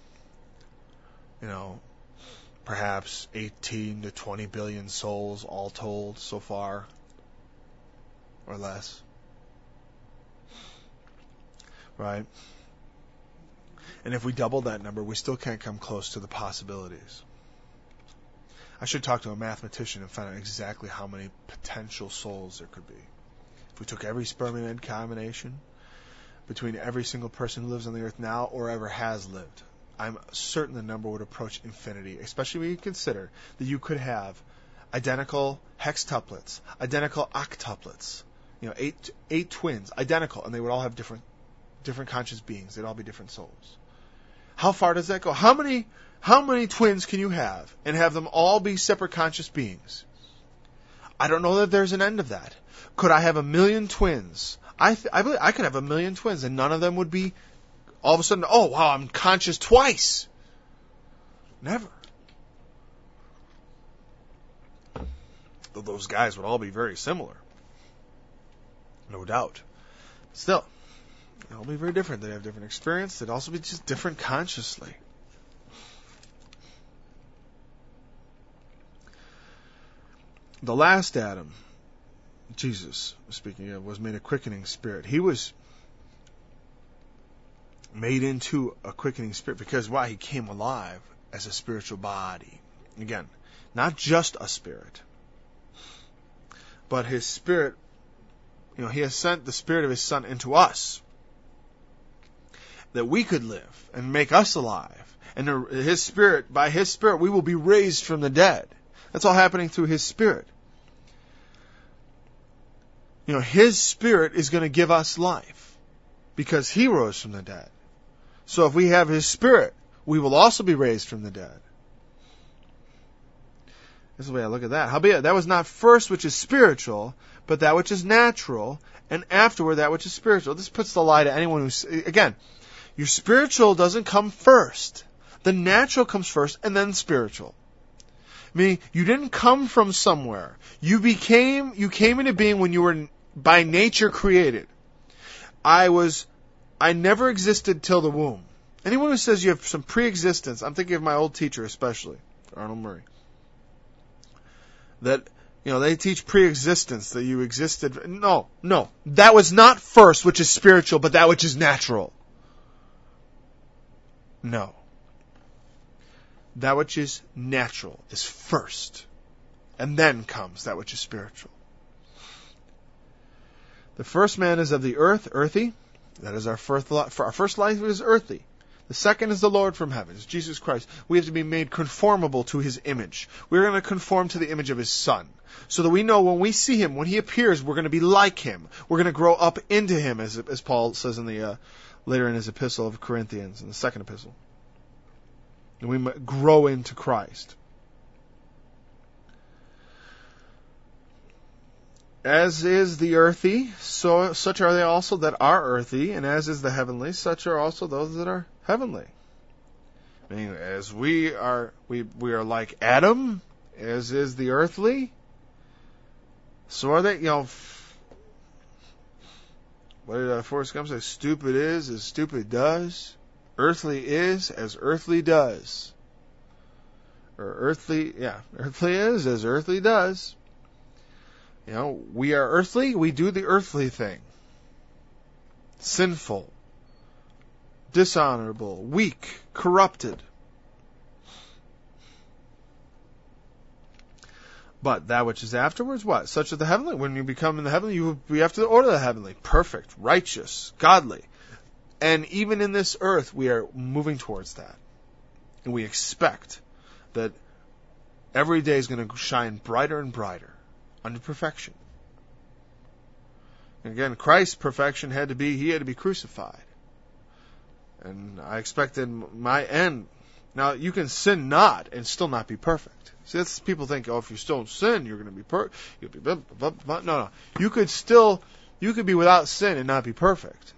Perhaps 18 to 20 billion souls all told so far, or less. Right? And if we double that number, we still can't come close to the possibilities. I should talk to a mathematician and find out exactly how many potential souls there could be. If we took every sperm and egg combination between every single person who lives on the earth now or ever has lived, I'm certain the number would approach infinity, especially when you consider that you could have identical hextuplets, identical octuplets, 8 twins, identical, and they would all have different conscious beings. They'd all be different souls. How far does that go? How many twins can you have and have them all be separate conscious beings? I don't know that there's an end of that. Could I have 1,000,000 twins? I believe I could have 1,000,000 twins, and none of them would be all of a sudden, oh, wow, I'm conscious twice. Never. Though those guys would all be very similar. No doubt. Still, they'll be very different. They have different experience. They'd also be just different consciously. The last Adam, Jesus, speaking of, was made a quickening spirit. He was made into a quickening spirit because why? He came alive as a spiritual body. Again, not just a spirit, but his spirit, he has sent the spirit of his Son into us that we could live and make us alive. And by his spirit, we will be raised from the dead. That's all happening through his spirit. His spirit is going to give us life because he rose from the dead. So if we have his spirit, we will also be raised from the dead. This is the way I look at that. Howbeit, that was not first which is spiritual, but that which is natural, and afterward that which is spiritual. This puts the lie to anyone who's, again, your spiritual doesn't come first. The natural comes first, and then spiritual. Meaning, you didn't come from somewhere. You came into being when you were by nature created. I never existed till the womb. Anyone who says you have some pre-existence, I'm thinking of my old teacher especially, Arnold Murray. That, they teach pre-existence, that you existed. No. That was not first, which is spiritual, but that which is natural. No. That which is natural is first, and then comes that which is spiritual. The first man is of the earth, earthy. That is our first life. Our first life is earthy. The second is the Lord from heaven. It's Jesus Christ. We have to be made conformable to his image. We're going to conform to the image of his Son, so that we know when we see him, when he appears, we're going to be like him. We're going to grow up into him, as Paul says in the later in his epistle of Corinthians, in the second epistle. And we grow into Christ. As is the earthy, such are they also that are earthy, and as is the heavenly, such are also those that are heavenly. I mean, as we are like Adam, as is the earthly, so are they, what did Forrest Gump say? Stupid is as stupid does. Earthly is as earthly does. Or earthly is as earthly does. We are earthly, we do the earthly thing. Sinful, dishonorable, weak, corrupted. But that which is afterwards, what? Such as the heavenly. When you become in the heavenly, you will be after the order of the heavenly. Perfect, righteous, godly. And even in this earth, we are moving towards that. And we expect that every day is going to shine brighter and brighter unto perfection. And again, Christ's perfection he had to be crucified. And I expected my end. Now, you can sin not and still not be perfect. See, that's, people think, if you still sin, you're going to be perfect. No. You could be without sin and not be perfect.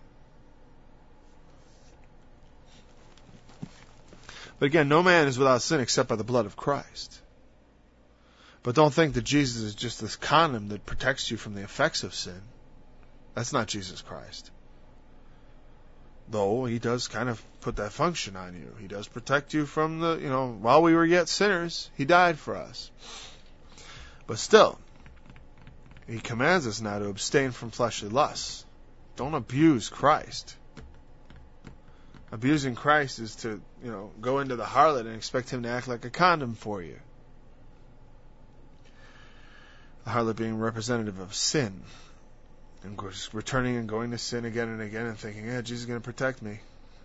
But again, no man is without sin except by the blood of Christ. But don't think that Jesus is just this condom that protects you from the effects of sin. That's not Jesus Christ. Though he does kind of put that function on you. He does protect you from while we were yet sinners, he died for us. But still, he commands us now to abstain from fleshly lusts. Don't abuse Christ. Abusing Christ is to, go into the harlot and expect him to act like a condom for you. The harlot being representative of sin. And just returning and going to sin again and again and thinking, Jesus is going to protect me.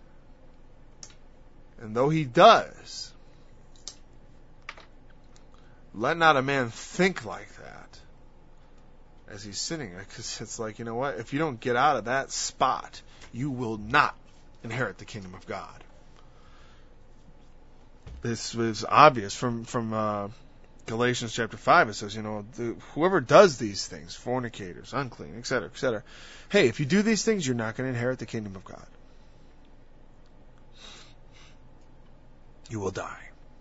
And though he does, let not a man think like that as he's sinning. Because it's like, if you don't get out of that spot, you will not inherit the kingdom of God. This was obvious from Galatians chapter 5. It says, whoever does these things, fornicators, unclean, etc., etc. Hey, if you do these things, you're not going to inherit the kingdom of God. You will die.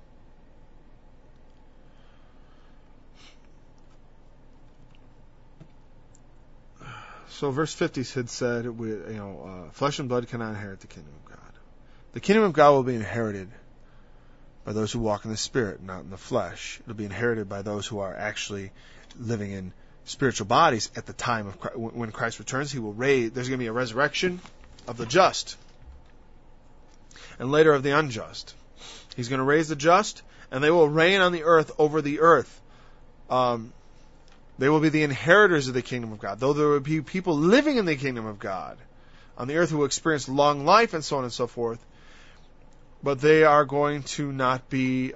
So verse 50 had said, flesh and blood cannot inherit the kingdom of God. The kingdom of God will be inherited by those who walk in the Spirit, not in the flesh. It'll be inherited by those who are actually living in spiritual bodies at the time of Christ. When Christ returns, he will raise. There's going to be a resurrection of the just, and later of the unjust. He's going to raise the just, and they will reign on the earth over the earth. They will be the inheritors of the kingdom of God. Though there will be people living in the kingdom of God on the earth who will experience long life and so on and so forth, but they are going to not be.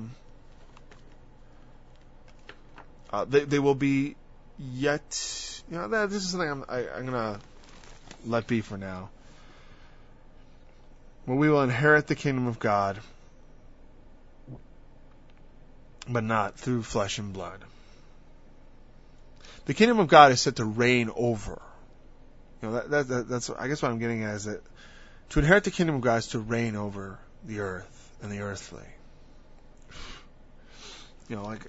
They will be yet. This is something I'm going to let be for now. Well, we will inherit the kingdom of God, but not through flesh and blood. The kingdom of God is set to reign over. That's I guess what I'm getting at is that to inherit the kingdom of God is to reign over the earth and the earthly. Like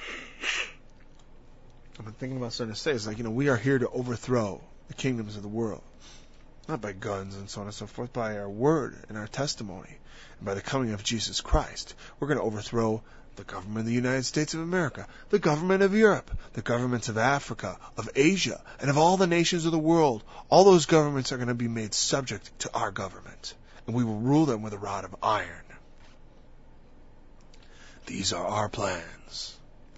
I've been thinking about starting to say, it's like, we are here to overthrow the kingdoms of the world. Not by guns and so on and so forth, by our word and our testimony. And by the coming of Jesus Christ, we're going to overthrow the government of the United States of America, the government of Europe, the governments of Africa, of Asia, and of all the nations of the world. All those governments are going to be made subject to our government, and we will rule them with a rod of iron. These are our plans.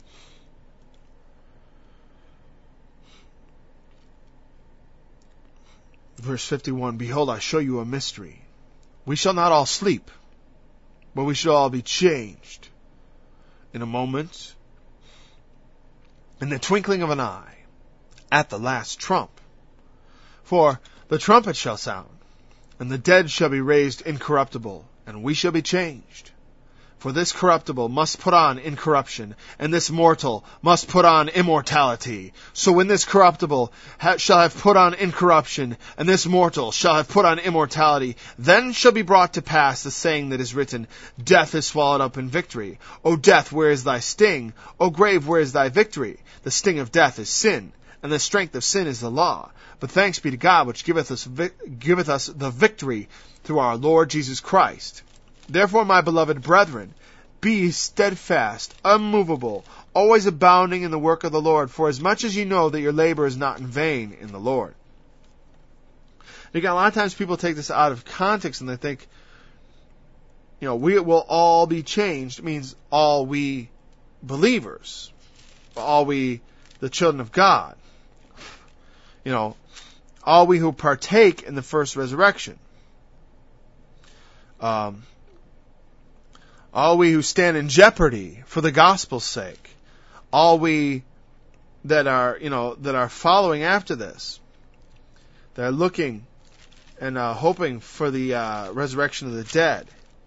Verse 51, behold, I show you a mystery. We shall not all sleep, but we shall all be changed in a moment, in the twinkling of an eye, at the last trump. For the trumpet shall sound, and the dead shall be raised incorruptible, and we shall be changed. For this corruptible must put on incorruption, and this mortal must put on immortality. So when this corruptible shall have put on incorruption, and this mortal shall have put on immortality, then shall be brought to pass the saying that is written, Death is swallowed up in victory. O death, where is thy sting? O grave, where is thy victory? The sting of death is sin, and the strength of sin is the law. But thanks be to God, which giveth us the victory through our Lord Jesus Christ. Therefore, my beloved brethren, be ye steadfast, unmovable, always abounding in the work of the Lord, for as much as ye know that your labor is not in vain in the Lord. Again, a lot of times people take this out of context and they think, we will all be changed. It means all we believers, all we, the children of God, all we who partake in the first resurrection. All we who stand in jeopardy for the gospel's sake, all we that are following after this, that are looking and hoping for the resurrection of the dead.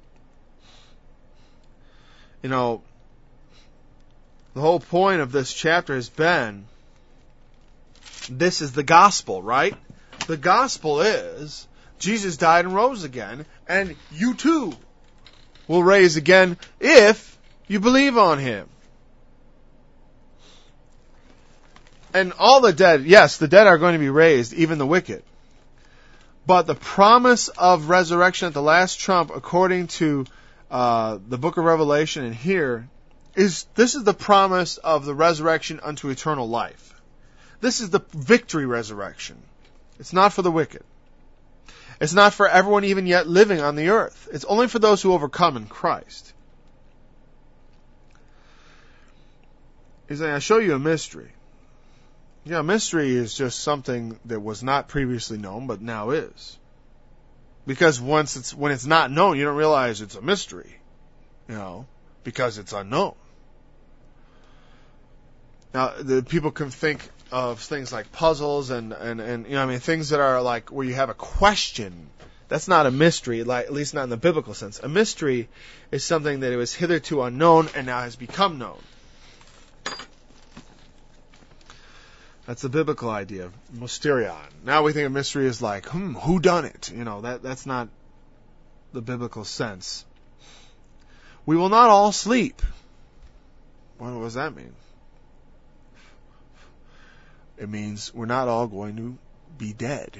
The whole point of this chapter has been, this is the gospel, right? The gospel is Jesus died and rose again, and you too will raise again if you believe on Him. And all the dead, yes, the dead are going to be raised, even the wicked. But the promise of resurrection at the last trump, according to the book of Revelation and here, this is the promise of the resurrection unto eternal life. This is the victory resurrection. It's not for the wicked. It's not for everyone even yet living on the earth. It's only for those who overcome in Christ. He's saying, I show you a mystery. Yeah, a mystery is just something that was not previously known, but now is. Because when it's not known, you don't realize it's a mystery. Because it's unknown. Now, the people can think of things like puzzles and things that are like where you have a question. That's not a mystery, at least not in the biblical sense. A mystery is something that it was hitherto unknown and now has become known. That's the biblical idea of mysterion. Now we think of mystery as like, who done it? That's not the biblical sense. We will not all sleep. What does that mean? It means we're not all going to be dead.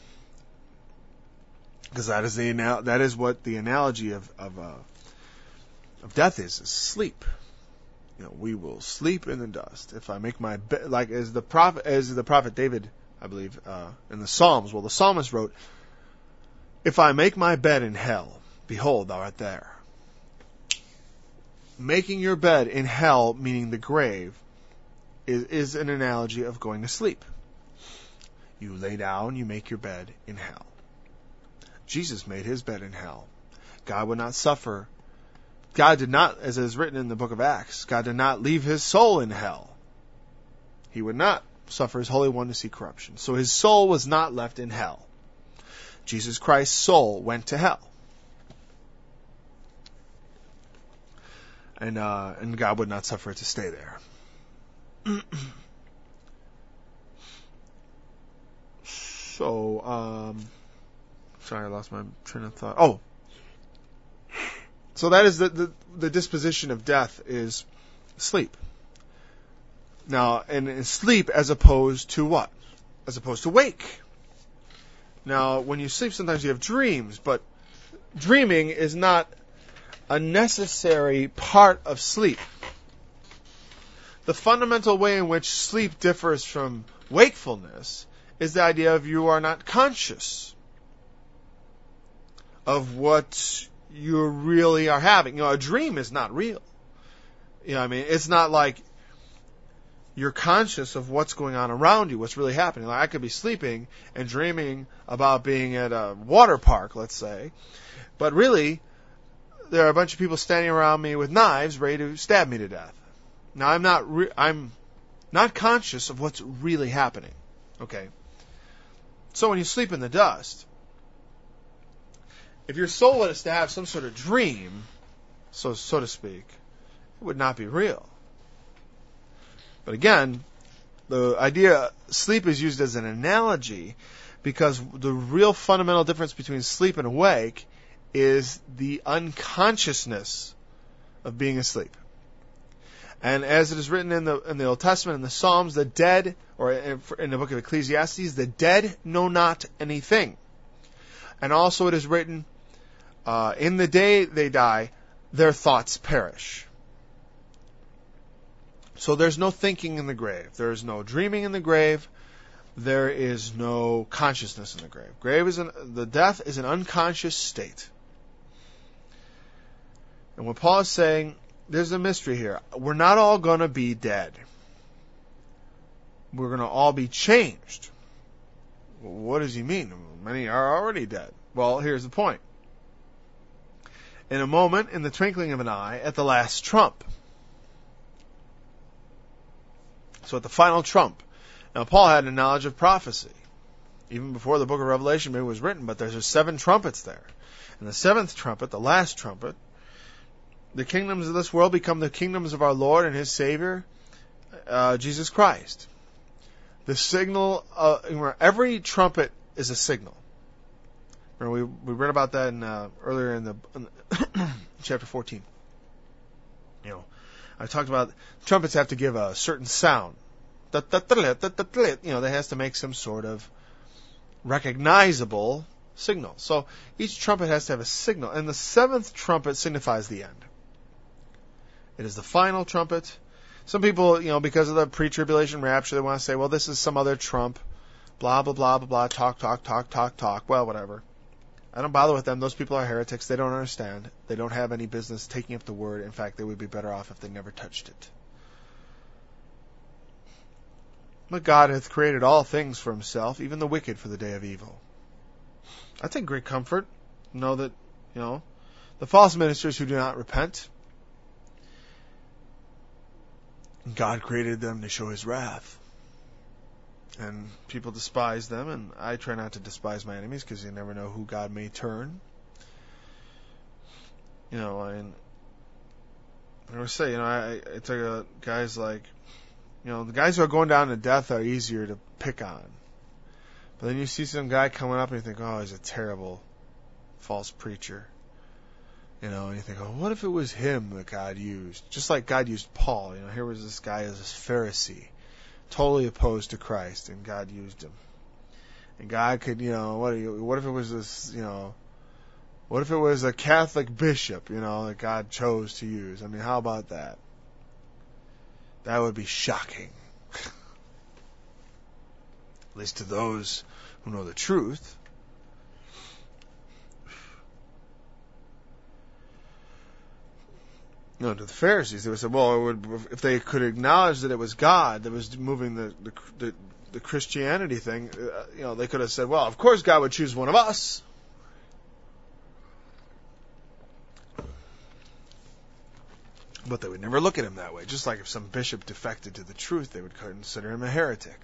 Because that is what the analogy of death is sleep. We will sleep in the dust. If I make my bed, like as the prophet David, I believe, in the Psalms. Well, the psalmist wrote, "If I make my bed in hell, behold, thou art there." Making your bed in hell, meaning the grave, is an analogy of going to sleep. You lay down, you make your bed in hell. Jesus made his bed in hell. God would not suffer. God did not, as is written in the book of Acts, God did not leave his soul in hell. He would not suffer his Holy One to see corruption. So his soul was not left in hell. Jesus Christ's soul went to hell. And God would not suffer it to stay there. Sorry, I lost my train of thought. So that is the disposition of death is sleep. Now, and sleep as opposed to what? As opposed to wake. Now, when you sleep, sometimes you have dreams, but dreaming is not a necessary part of sleep. The fundamental way in which sleep differs from wakefulness is the idea of you are not conscious of what you really are having. A dream is not real. It's not like you're conscious of what's going on around you, what's really happening. Like I could be sleeping and dreaming about being at a water park, let's say, but really there are a bunch of people standing around me with knives ready to stab me to death. Now I'm not conscious of what's really happening. Okay. So when you sleep in the dust, if your soul is to have some sort of dream, so to speak, it would not be real. But again, the idea sleep is used as an analogy because the real fundamental difference between sleep and awake is the unconsciousness of being asleep. And as it is written in the Old Testament, in the Psalms, the dead, or in the book of Ecclesiastes, the dead know not anything. And also it is written, in the day they die, their thoughts perish. So there's no thinking in the grave. There is no dreaming in the grave. There is no consciousness in the grave. The death is an unconscious state. And what Paul is saying, there's a mystery here. We're not all going to be dead. We're going to all be changed. Well, what does he mean? Many are already dead. Well, here's the point. In a moment, in the twinkling of an eye, at the last trump. So at the final trump. Now, Paul had a knowledge of prophecy. Even before the book of Revelation maybe was written, but there's 7 trumpets there. And the 7th trumpet, the last trumpet, the kingdoms of this world become the kingdoms of our Lord and His Savior, Jesus Christ. The signal, every trumpet is a signal. Remember, we read about that earlier in the chapter 14. I talked about trumpets have to give a certain sound. They has to make some sort of recognizable signal. So each trumpet has to have a signal, and the 7th trumpet signifies the end. It is the final trumpet. Some people, because of the pre-tribulation rapture, they want to say, well, this is some other trump, blah, blah, blah, blah, blah, talk. Well, whatever. I don't bother with them. Those people are heretics. They don't understand. They don't have any business taking up the word. In fact, they would be better off if they never touched it. But God hath created all things for Himself, even the wicked for the day of evil. I take great comfort. Know that, the false ministers who do not repent, God created them to show His wrath. And people despise them, and I try not to despise my enemies because you never know who God may turn. I always say, I tell guys like, the guys who are going down to death are easier to pick on. But then you see some guy coming up and you think, oh, he's a terrible false preacher. And you think, oh, what if it was him that God used? Just like God used Paul. Here was this guy as this Pharisee, totally opposed to Christ, and God used him. And God could, what if it was this, what if it was a Catholic bishop, that God chose to use? I mean, how about that? That would be shocking. At least to those who know the truth. To the Pharisees, they would say, well, if they could acknowledge that it was God that was moving the Christianity thing, they could have said, well, of course God would choose one of us. But they would never look at him that way. Just like if some bishop defected to the truth, they would consider him a heretic.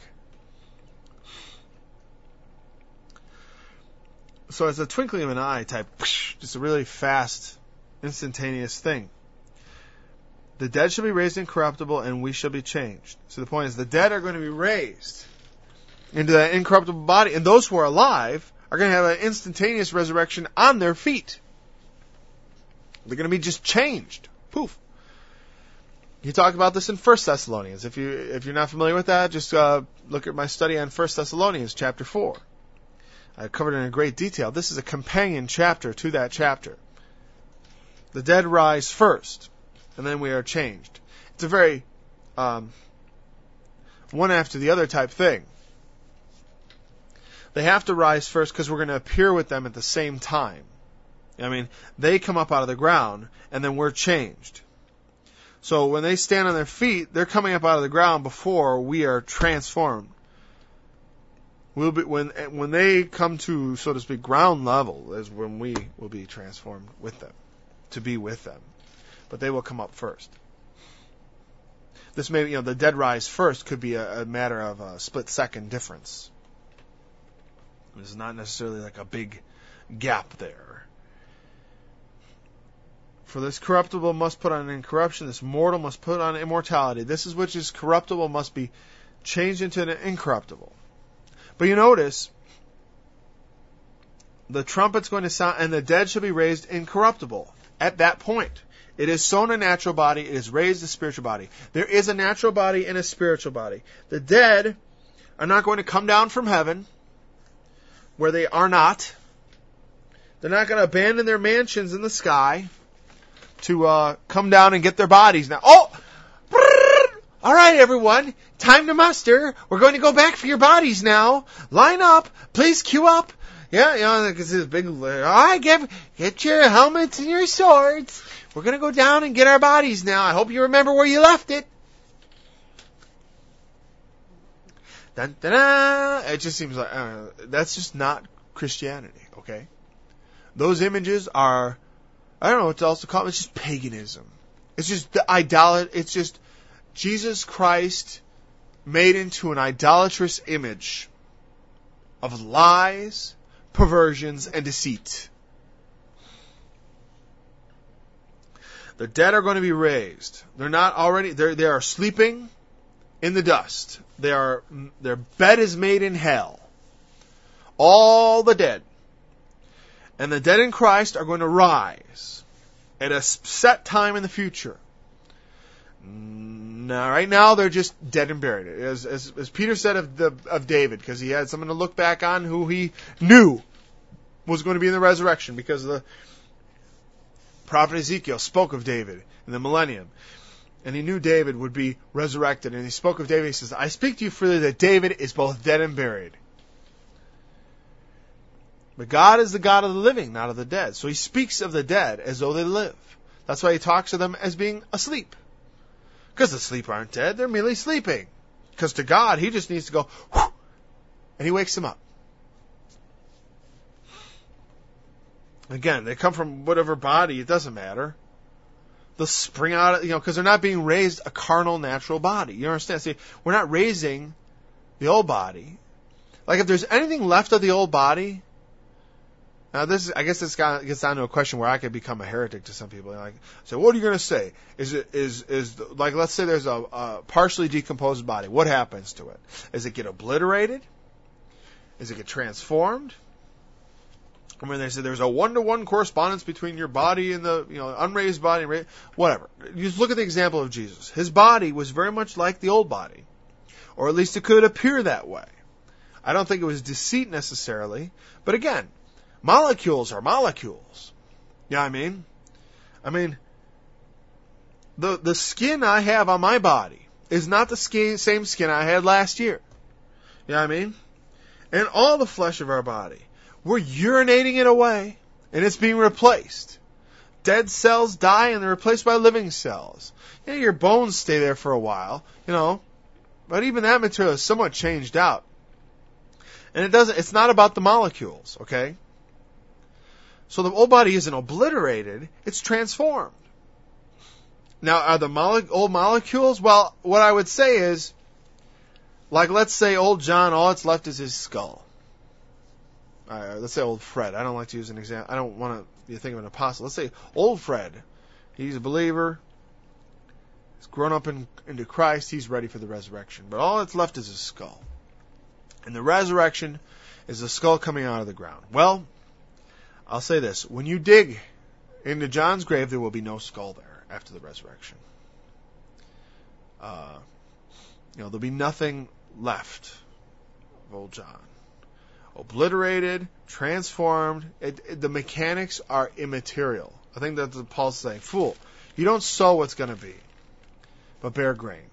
So it's a twinkling of an eye type, just a really fast, instantaneous thing. The dead shall be raised incorruptible, and we shall be changed. So the point is, the dead are going to be raised into that incorruptible body, and those who are alive are going to have an instantaneous resurrection on their feet. They're going to be just changed. Poof. He talked about this in 1 Thessalonians. If you're not familiar with that, just look at my study on 1 Thessalonians chapter 4. I covered it in great detail. This is a companion chapter to that chapter. The dead rise first, and then we are changed. It's a very one after the other type thing. They have to rise first because we're going to appear with them at the same time. I mean, they come up out of the ground, and then we're changed. So when they stand on their feet, they're coming up out of the ground before we are transformed. We'll be, when they come to, so to speak, ground level, is when we will be transformed with them, to be with them. But they will come up first. This may, the dead rise first could be a matter of a split-second difference. There's not necessarily like a big gap there. For this corruptible must put on incorruption, this mortal must put on immortality. This is which is corruptible must be changed into an incorruptible. But you notice, the trumpet's going to sound, and the dead shall be raised incorruptible. At that point, it is sown a natural body, it is raised a spiritual body. There is a natural body and a spiritual body. The dead are not going to come down from heaven, where they are not. They're not going to abandon their mansions in the sky to come down and get their bodies now. Oh! All right, everyone. Time to muster. We're going to go back for your bodies now. Line up. Please queue up. Yeah, because this big... All right, get your helmets and your swords. We're going to go down and get our bodies now. I hope you remember where you left it. Dun, dun, dun. It just seems like... that's just not Christianity, okay? Those images are... I don't know what else to call it. It's just paganism. It's just the It's just Jesus Christ made into an idolatrous image of lies, perversions, and deceit. The dead are going to be raised. They're not already. They are sleeping in the dust. Their bed is made in hell. All the dead. And the dead in Christ are going to rise at a set time in the future. Now, right now, they're just dead and buried. As Peter said of David, because he had someone to look back on who he knew was going to be in the resurrection, because the prophet Ezekiel spoke of David in the millennium. And he knew David would be resurrected. And he spoke of David. He says, I speak to you freely that David is both dead and buried. But God is the God of the living, not of the dead. So he speaks of the dead as though they live. That's why he talks of them as being asleep. Because the asleep aren't dead, they're merely sleeping. Because to God, he just needs to go, whoosh, and he wakes them up. Again, they come from whatever body, it doesn't matter. They'll spring out, because they're not being raised a carnal, natural body. You understand? See, we're not raising the old body. Like if there's anything left of the old body... Now I guess this gets down to a question where I could become a heretic to some people. So what are you going to say? Like, let's say there's a partially decomposed body. What happens to it? Does it get obliterated? Does it get transformed? I mean, they say there's a 1-to-1 correspondence between your body and the unraised body, whatever. You just look at the example of Jesus. His body was very much like the old body, or at least it could appear that way. I don't think it was deceit necessarily, but again. Molecules are molecules. You know what I mean? I mean, the skin I have on my body is not the same skin I had last year. You know what I mean? And all the flesh of our body, we're urinating it away, and it's being replaced. Dead cells die, and they're replaced by living cells. Your bones stay there for a while, but even that material is somewhat changed out. And it's not about the molecules, okay? So the old body isn't obliterated, it's transformed. Now, are the old molecules? Well, what I would say is, like, let's say old John, all that's left is his skull. Let's say old Fred. I don't like to use an example. I don't want to think of an apostle. Let's say old Fred. He's a believer. He's grown up into Christ. He's ready for the resurrection. But all that's left is his skull. And the resurrection is the skull coming out of the ground. Well, I'll say this. When you dig into John's grave, there will be no skull there after the resurrection. There'll be nothing left of old John. Obliterated, transformed. The mechanics are immaterial. I think that's what Paul's saying. Fool, you don't sow what's going to be, but bear grain.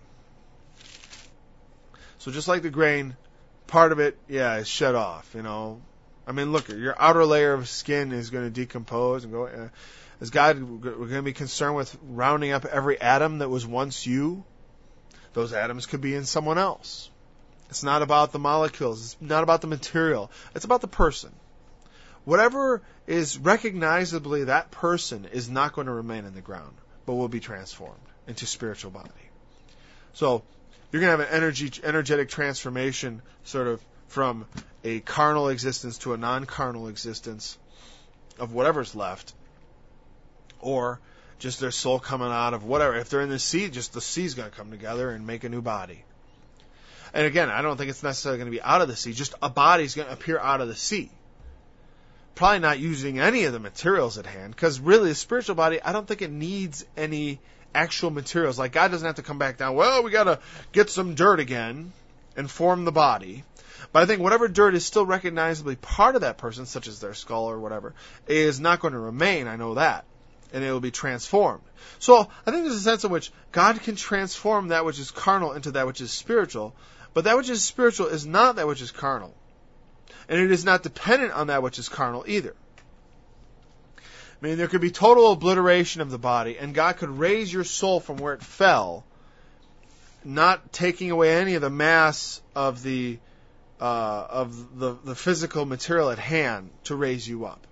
So just like the grain, part of it, is shed off, I mean, look, your outer layer of skin is going to decompose and go. Is God going to be concerned with rounding up every atom that was once you? Those atoms could be in someone else. It's not about the molecules. It's not about the material. It's about the person. Whatever is recognizably that person is not going to remain in the ground, but will be transformed into spiritual body. So you're going to have an energetic transformation sort of from a carnal existence to a non-carnal existence of whatever's left, or just their soul coming out of whatever. If they're in the sea, just the sea's going to come together and make a new body. And again, I don't think it's necessarily going to be out of the sea. Just a body's going to appear out of the sea. Probably not using any of the materials at hand, because really the spiritual body, I don't think it needs any actual materials. Like God doesn't have to come back down, well, we got to get some dirt again and form the body. But I think whatever dirt is still recognizably part of that person, such as their skull or whatever, is not going to remain, I know that. And it will be transformed. So I think there's a sense in which God can transform that which is carnal into that which is spiritual, but that which is spiritual is not that which is carnal. And it is not dependent on that which is carnal either. I mean, there could be total obliteration of the body, and God could raise your soul from where it fell, not taking away any of the mass of the physical material at hand to raise you up.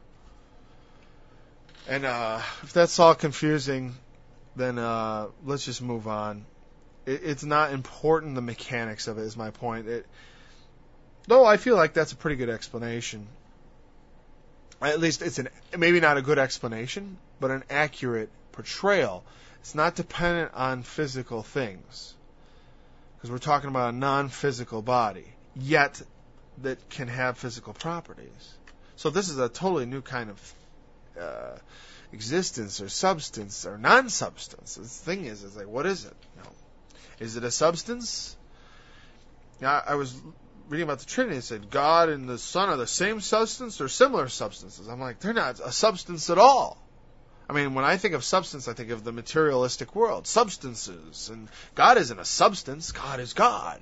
And if that's all confusing, then let's just move on. It's not important, the mechanics of it is my point. Though I feel like that's a pretty good explanation. At least it's maybe not a good explanation, but an accurate portrayal. It's not dependent on physical things. Because we're talking about a non-physical body, yet that can have physical properties. So this is a totally new kind of existence or substance or non-substance. The thing is like, what is it? Is it a substance? Now, I was reading about the Trinity. It said God and the Son are the same substance or similar substances. I'm like, they're not a substance at all. I mean, when I think of substance, I think of the materialistic world, substances, and God isn't a substance. God is God.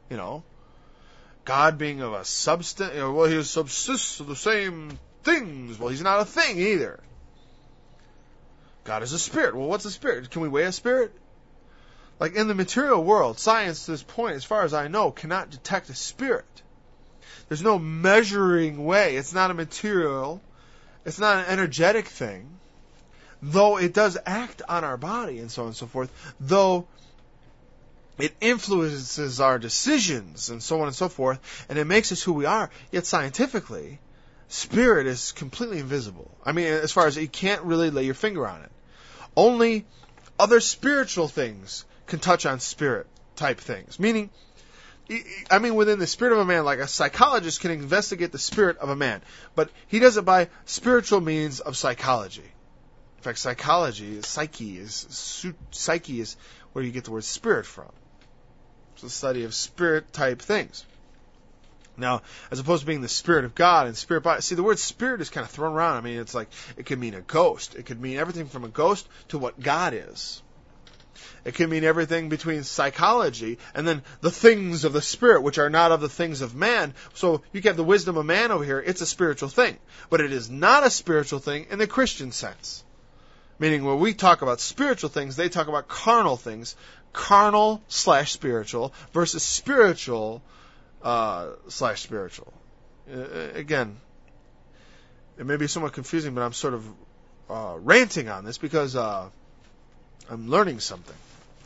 God being of a substance. Well, he subsists of the same things. Well, he's not a thing either. God is a spirit. Well, what's a spirit? Can we weigh a spirit? Like in the material world, science to this point, as far as I know, cannot detect a spirit. There's no measuring way. It's not a material. It's not an energetic thing. Though it does act on our body and so on and so forth. Though it influences our decisions and so on and so forth. And it makes us who we are. Yet scientifically, spirit is completely invisible. I mean, as far as you can't really lay your finger on it. Only other spiritual things can touch on spirit type things. Meaning, within the spirit of a man, like a psychologist can investigate the spirit of a man. But he does it by spiritual means of psychology. In fact, psyche is where you get the word spirit from. It's the study of spirit type things. Now, as opposed to being the spirit of God and spirit body, see, the word spirit is kind of thrown around. I mean, it's like, it could mean a ghost. It could mean everything from a ghost to what God is. It can mean everything between psychology and then the things of the spirit, which are not of the things of man. So you can have the wisdom of man over here. It's a spiritual thing. But it is not a spiritual thing in the Christian sense. Meaning when we talk about spiritual things, they talk about carnal things. Carnal/spiritual versus spiritual /spiritual. Again, it may be somewhat confusing, but I'm sort of ranting on this because I'm learning something.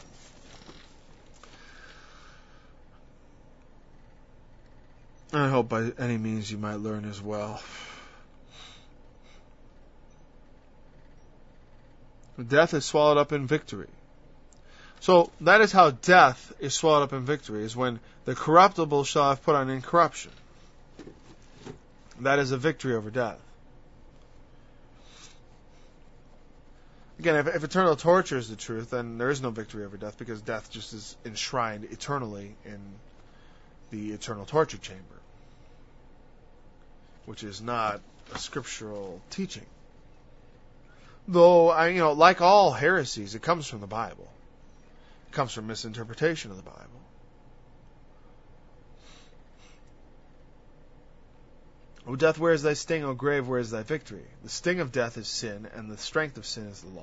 I hope by any means you might learn as well. Death is swallowed up in victory. So that is how death is swallowed up in victory, is when the corruptible shall have put on incorruption. That is a victory over death. Again, if eternal torture is the truth, then there is no victory over death, because death just is enshrined eternally in the eternal torture chamber, which is not a scriptural teaching. Though, like all heresies, it comes from the Bible. It comes from misinterpretation of the Bible. O death, where is thy sting? O grave, where is thy victory? The sting of death is sin, and the strength of sin is the law.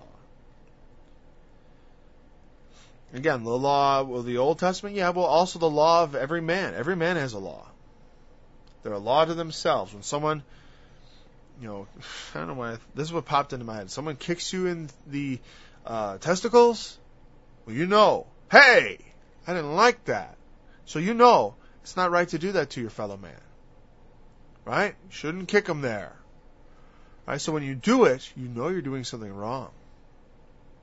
Again, the law of the Old Testament, also the law of every man. Every man has a law. They're a law to themselves. When someone, I don't know why, this is what popped into my head. Someone kicks you in the testicles, well, hey, I didn't like that. So it's not right to do that to your fellow man. Right? Shouldn't kick them there. Right? So when you do it, you're doing something wrong.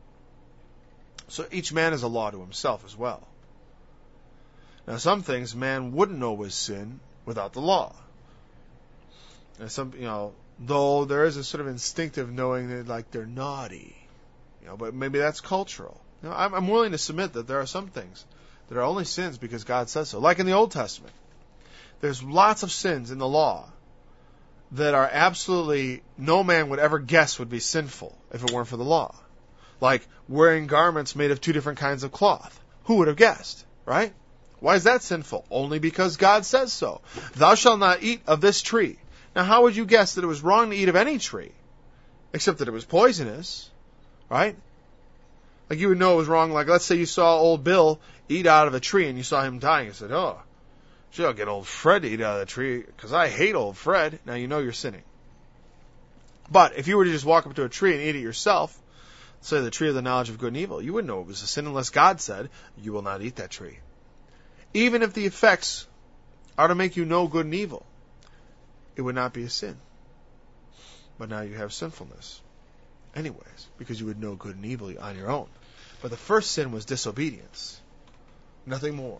So each man is a law to himself as well. Now some things man wouldn't know was sin without the law. And some, though there is a sort of instinctive knowing that like they're naughty, but maybe that's cultural. I'm willing to submit that there are some things that are only sins because God says so. Like in the Old Testament, there's lots of sins in the law that are absolutely no man would ever guess would be sinful if it weren't for the law. Like wearing garments made of two different kinds of cloth. Who would have guessed, right? Why is that sinful? Only because God says so. Thou shalt not eat of this tree. Now how would you guess that it was wrong to eat of any tree? Except that it was poisonous, right? Like you would know it was wrong. Like let's say you saw old Bill eat out of a tree and you saw him dying. You said, oh, gee, I'll get old Fred to eat out of the tree because I hate old Fred. Now you know you're sinning. But if you were to just walk up to a tree and eat it yourself, say the tree of the knowledge of good and evil, you wouldn't know it was a sin unless God said, you will not eat that tree. Even if the effects are to make you know good and evil, it would not be a sin. But now you have sinfulness anyways, because you would know good and evil on your own. But the first sin was disobedience. Nothing more.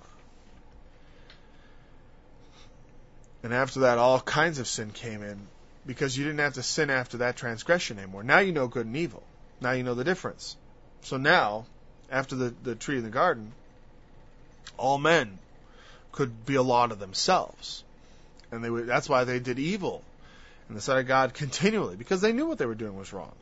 And after that, all kinds of sin came in because you didn't have to sin after that transgression anymore. Now you know good and evil. Now you know the difference. So now, after the tree in the garden, all men could be a law to themselves. And that's why they did evil in the sight of God continually, because they knew what they were doing was wrong.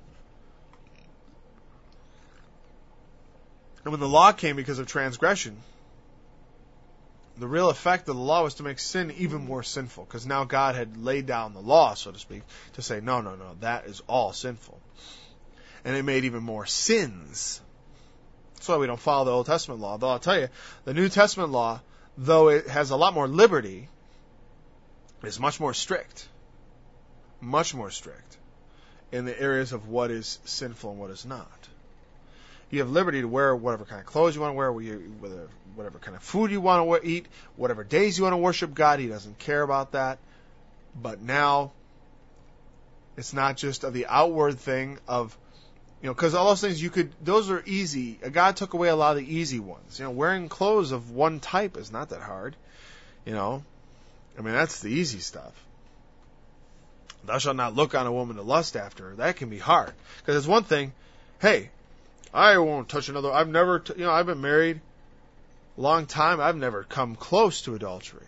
And when the law came because of transgression, the real effect of the law was to make sin even more sinful, because now God had laid down the law, so to speak, to say, no, that is all sinful. And it made even more sins. That's why we don't follow the Old Testament law. Though I'll tell you, the New Testament law, though it has a lot more liberty, is much more strict. Much more strict in the areas of what is sinful and what is not. You have liberty to wear whatever kind of clothes you want to wear, whatever kind of food you want to eat, whatever days you want to worship God. He doesn't care about that. But now, it's not just of the outward thing of, because all those things those are easy. God took away a lot of the easy ones. Wearing clothes of one type is not that hard. That's the easy stuff. Thou shalt not look on a woman to lust after her. That can be hard. Because it's one thing, hey, I won't touch another. I've never, I've been married a long time. I've never come close to adultery.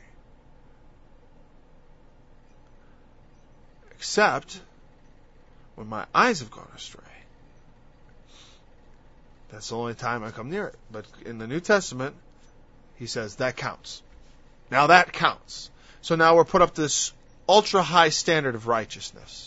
Except when my eyes have gone astray. That's the only time I come near it. But in the New Testament, he says that counts. Now that counts. So now we're put up this ultra high standard of righteousness.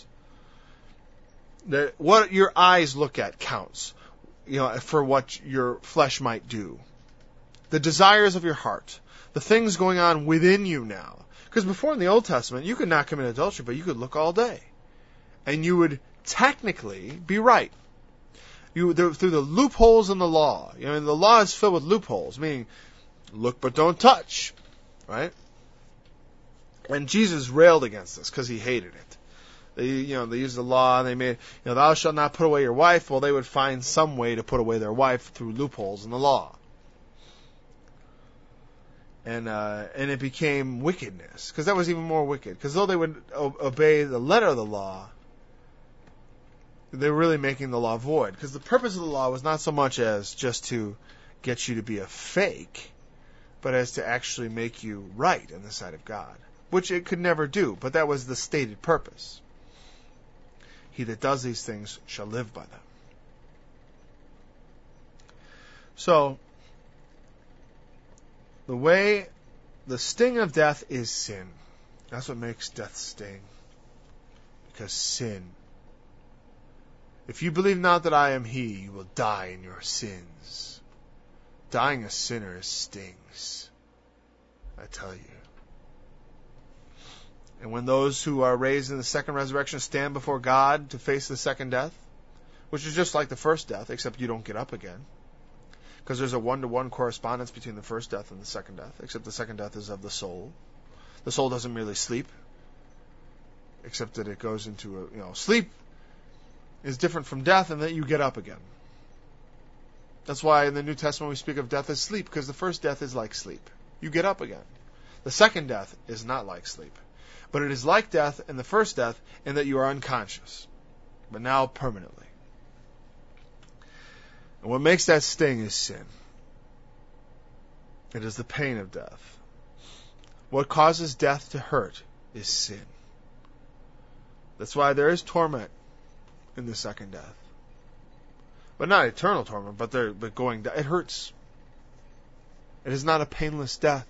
What your eyes look at counts, for what your flesh might do. The desires of your heart, the things going on within you now. Because before in the Old Testament, you could not commit adultery, but you could look all day. And you would technically be right. Through the loopholes in the law. And the law is filled with loopholes, meaning look but don't touch. Right? And Jesus railed against this because he hated it. They used the law and they made, thou shalt not put away your wife. Well, they would find some way to put away their wife through loopholes in the law. And it became wickedness, because that was even more wicked. Because though they would obey the letter of the law, they were really making the law void. Because the purpose of the law was not so much as just to get you to be a fake, but as to actually make you right in the sight of God. Which it could never do, but that was the stated purpose. He that does these things shall live by them. So, the sting of death is sin. That's what makes death sting. Because sin. If you believe not that I am He, you will die in your sins. Dying a sinner stings. I tell you. And when those who are raised in the second resurrection stand before God to face the second death, which is just like the first death, except you don't get up again, because there's a one-to-one correspondence between the first death and the second death, except the second death is of the soul. The soul doesn't merely sleep, except that it goes into sleep is different from death, and that you get up again. That's why in the New Testament we speak of death as sleep, because the first death is like sleep. You get up again. The second death is not like sleep. But it is like death in the first death in that you are unconscious, but now permanently. And what makes that sting is sin. It is the pain of death. What causes death to hurt is sin. That's why there is torment in the second death. But not eternal torment, but going down. It hurts. It is not a painless death.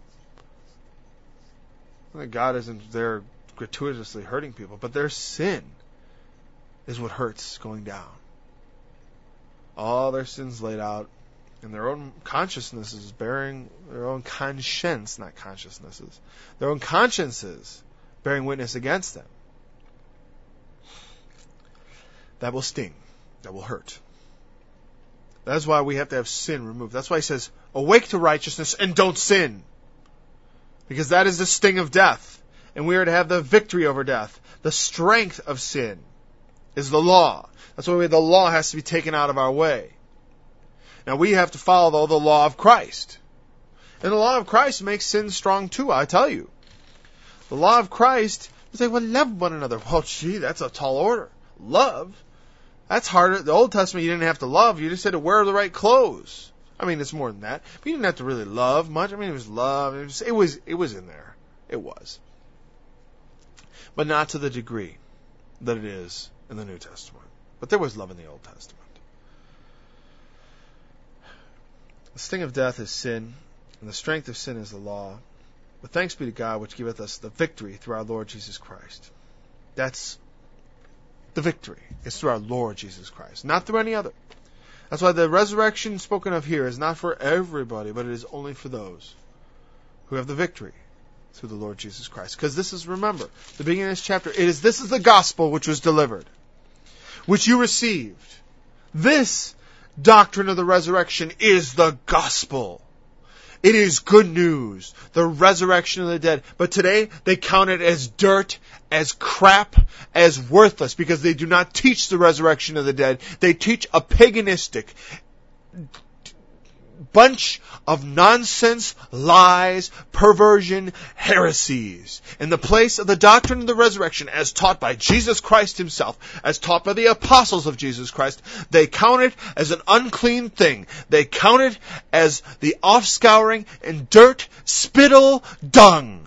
God isn't there gratuitously hurting people, but their sin is what hurts going down. All their sins laid out, and their own consciousnesses bearing their own conscience, not consciousnesses, their own consciences bearing witness against them. That will sting. That will hurt. That's why we have to have sin removed. That's why he says, awake to righteousness and don't sin. Because that is the sting of death. And we are to have the victory over death. The strength of sin is the law. That's why the law has to be taken out of our way. Now we have to follow, though, the law of Christ. And the law of Christ makes sin strong too, I tell you. The law of Christ, you say, well, love one another. Well, gee, that's a tall order. Love? That's harder. The Old Testament, you didn't have to love. You just had to wear the right clothes. I mean, it's more than that. But you didn't have to really love much. I mean, it was love. It was in there. It was. But not to the degree that it is in the New Testament. But there was love in the Old Testament. The sting of death is sin, and the strength of sin is the law. But thanks be to God, which giveth us the victory through our Lord Jesus Christ. That's the victory. It's through our Lord Jesus Christ, not through any other. That's why the resurrection spoken of here is not for everybody, but it is only for those who have the victory through the Lord Jesus Christ. Because this is, remember, the beginning of this chapter, this is the gospel which was delivered, which you received. This doctrine of the resurrection is the gospel. It is good news, the resurrection of the dead. But today, they count it as dirt, as crap, as worthless, because they do not teach the resurrection of the dead. They teach a paganistic bunch of nonsense, lies, perversion, heresies. In the place of the doctrine of the resurrection, as taught by Jesus Christ himself, as taught by the apostles of Jesus Christ, they count it as an unclean thing. They count it as the offscouring and dirt, spittle, dung.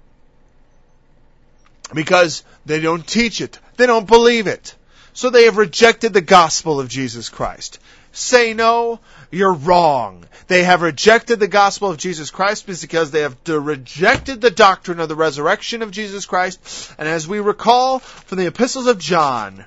Because they don't teach it. They don't believe it. So they have rejected the gospel of Jesus Christ. Say no, you're wrong. They have rejected the gospel of Jesus Christ because they have rejected the doctrine of the resurrection of Jesus Christ. And as we recall from the epistles of John,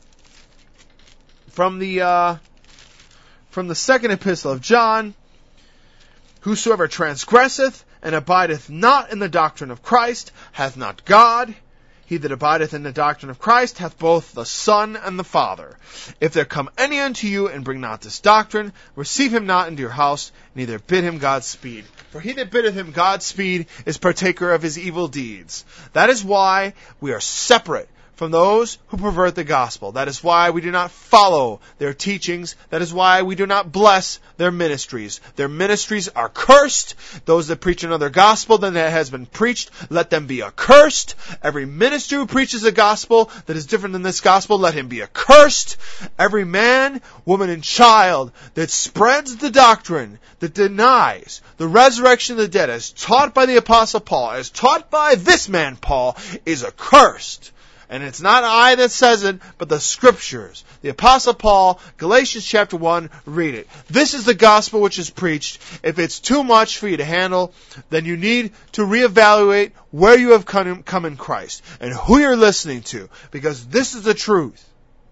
from the second epistle of John, whosoever transgresseth and abideth not in the doctrine of Christ hath not God. He that abideth in the doctrine of Christ hath both the Son and the Father. If there come any unto you and bring not this doctrine, receive him not into your house, neither bid him Godspeed. For he that biddeth him Godspeed is partaker of his evil deeds. That is why we are separate from those who pervert the gospel. That is why we do not follow their teachings. That is why we do not bless their ministries. Their ministries are cursed. Those that preach another gospel than that has been preached, let them be accursed. Every minister who preaches a gospel that is different than this gospel, let him be accursed. Every man, woman, and child that spreads the doctrine that denies the resurrection of the dead as taught by the Apostle Paul, as taught by this man Paul, is accursed. And it's not I that says it, but the Scriptures. The Apostle Paul, Galatians chapter 1, read it. This is the gospel which is preached. If it's too much for you to handle, then you need to reevaluate where you have come in Christ and who you're listening to, because this is the truth.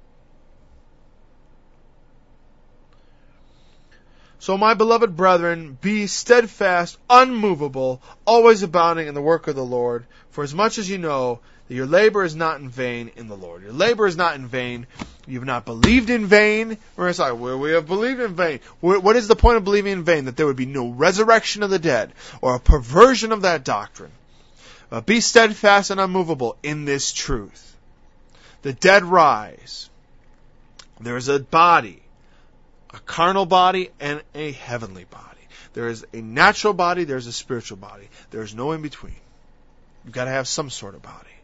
So, my beloved brethren, be steadfast, unmovable, always abounding in the work of the Lord, for as much as you know that your labor is not in vain in the Lord. Your labor is not in vain. You have not believed in vain. We're like, well, we have believed in vain. What is the point of believing in vain? That there would be no resurrection of the dead or a perversion of that doctrine. Be steadfast and unmovable in this truth. The dead rise. There is a body a carnal body and a heavenly body. There is a natural body, there's a spiritual body. There is no in between. You've got to have some sort of body.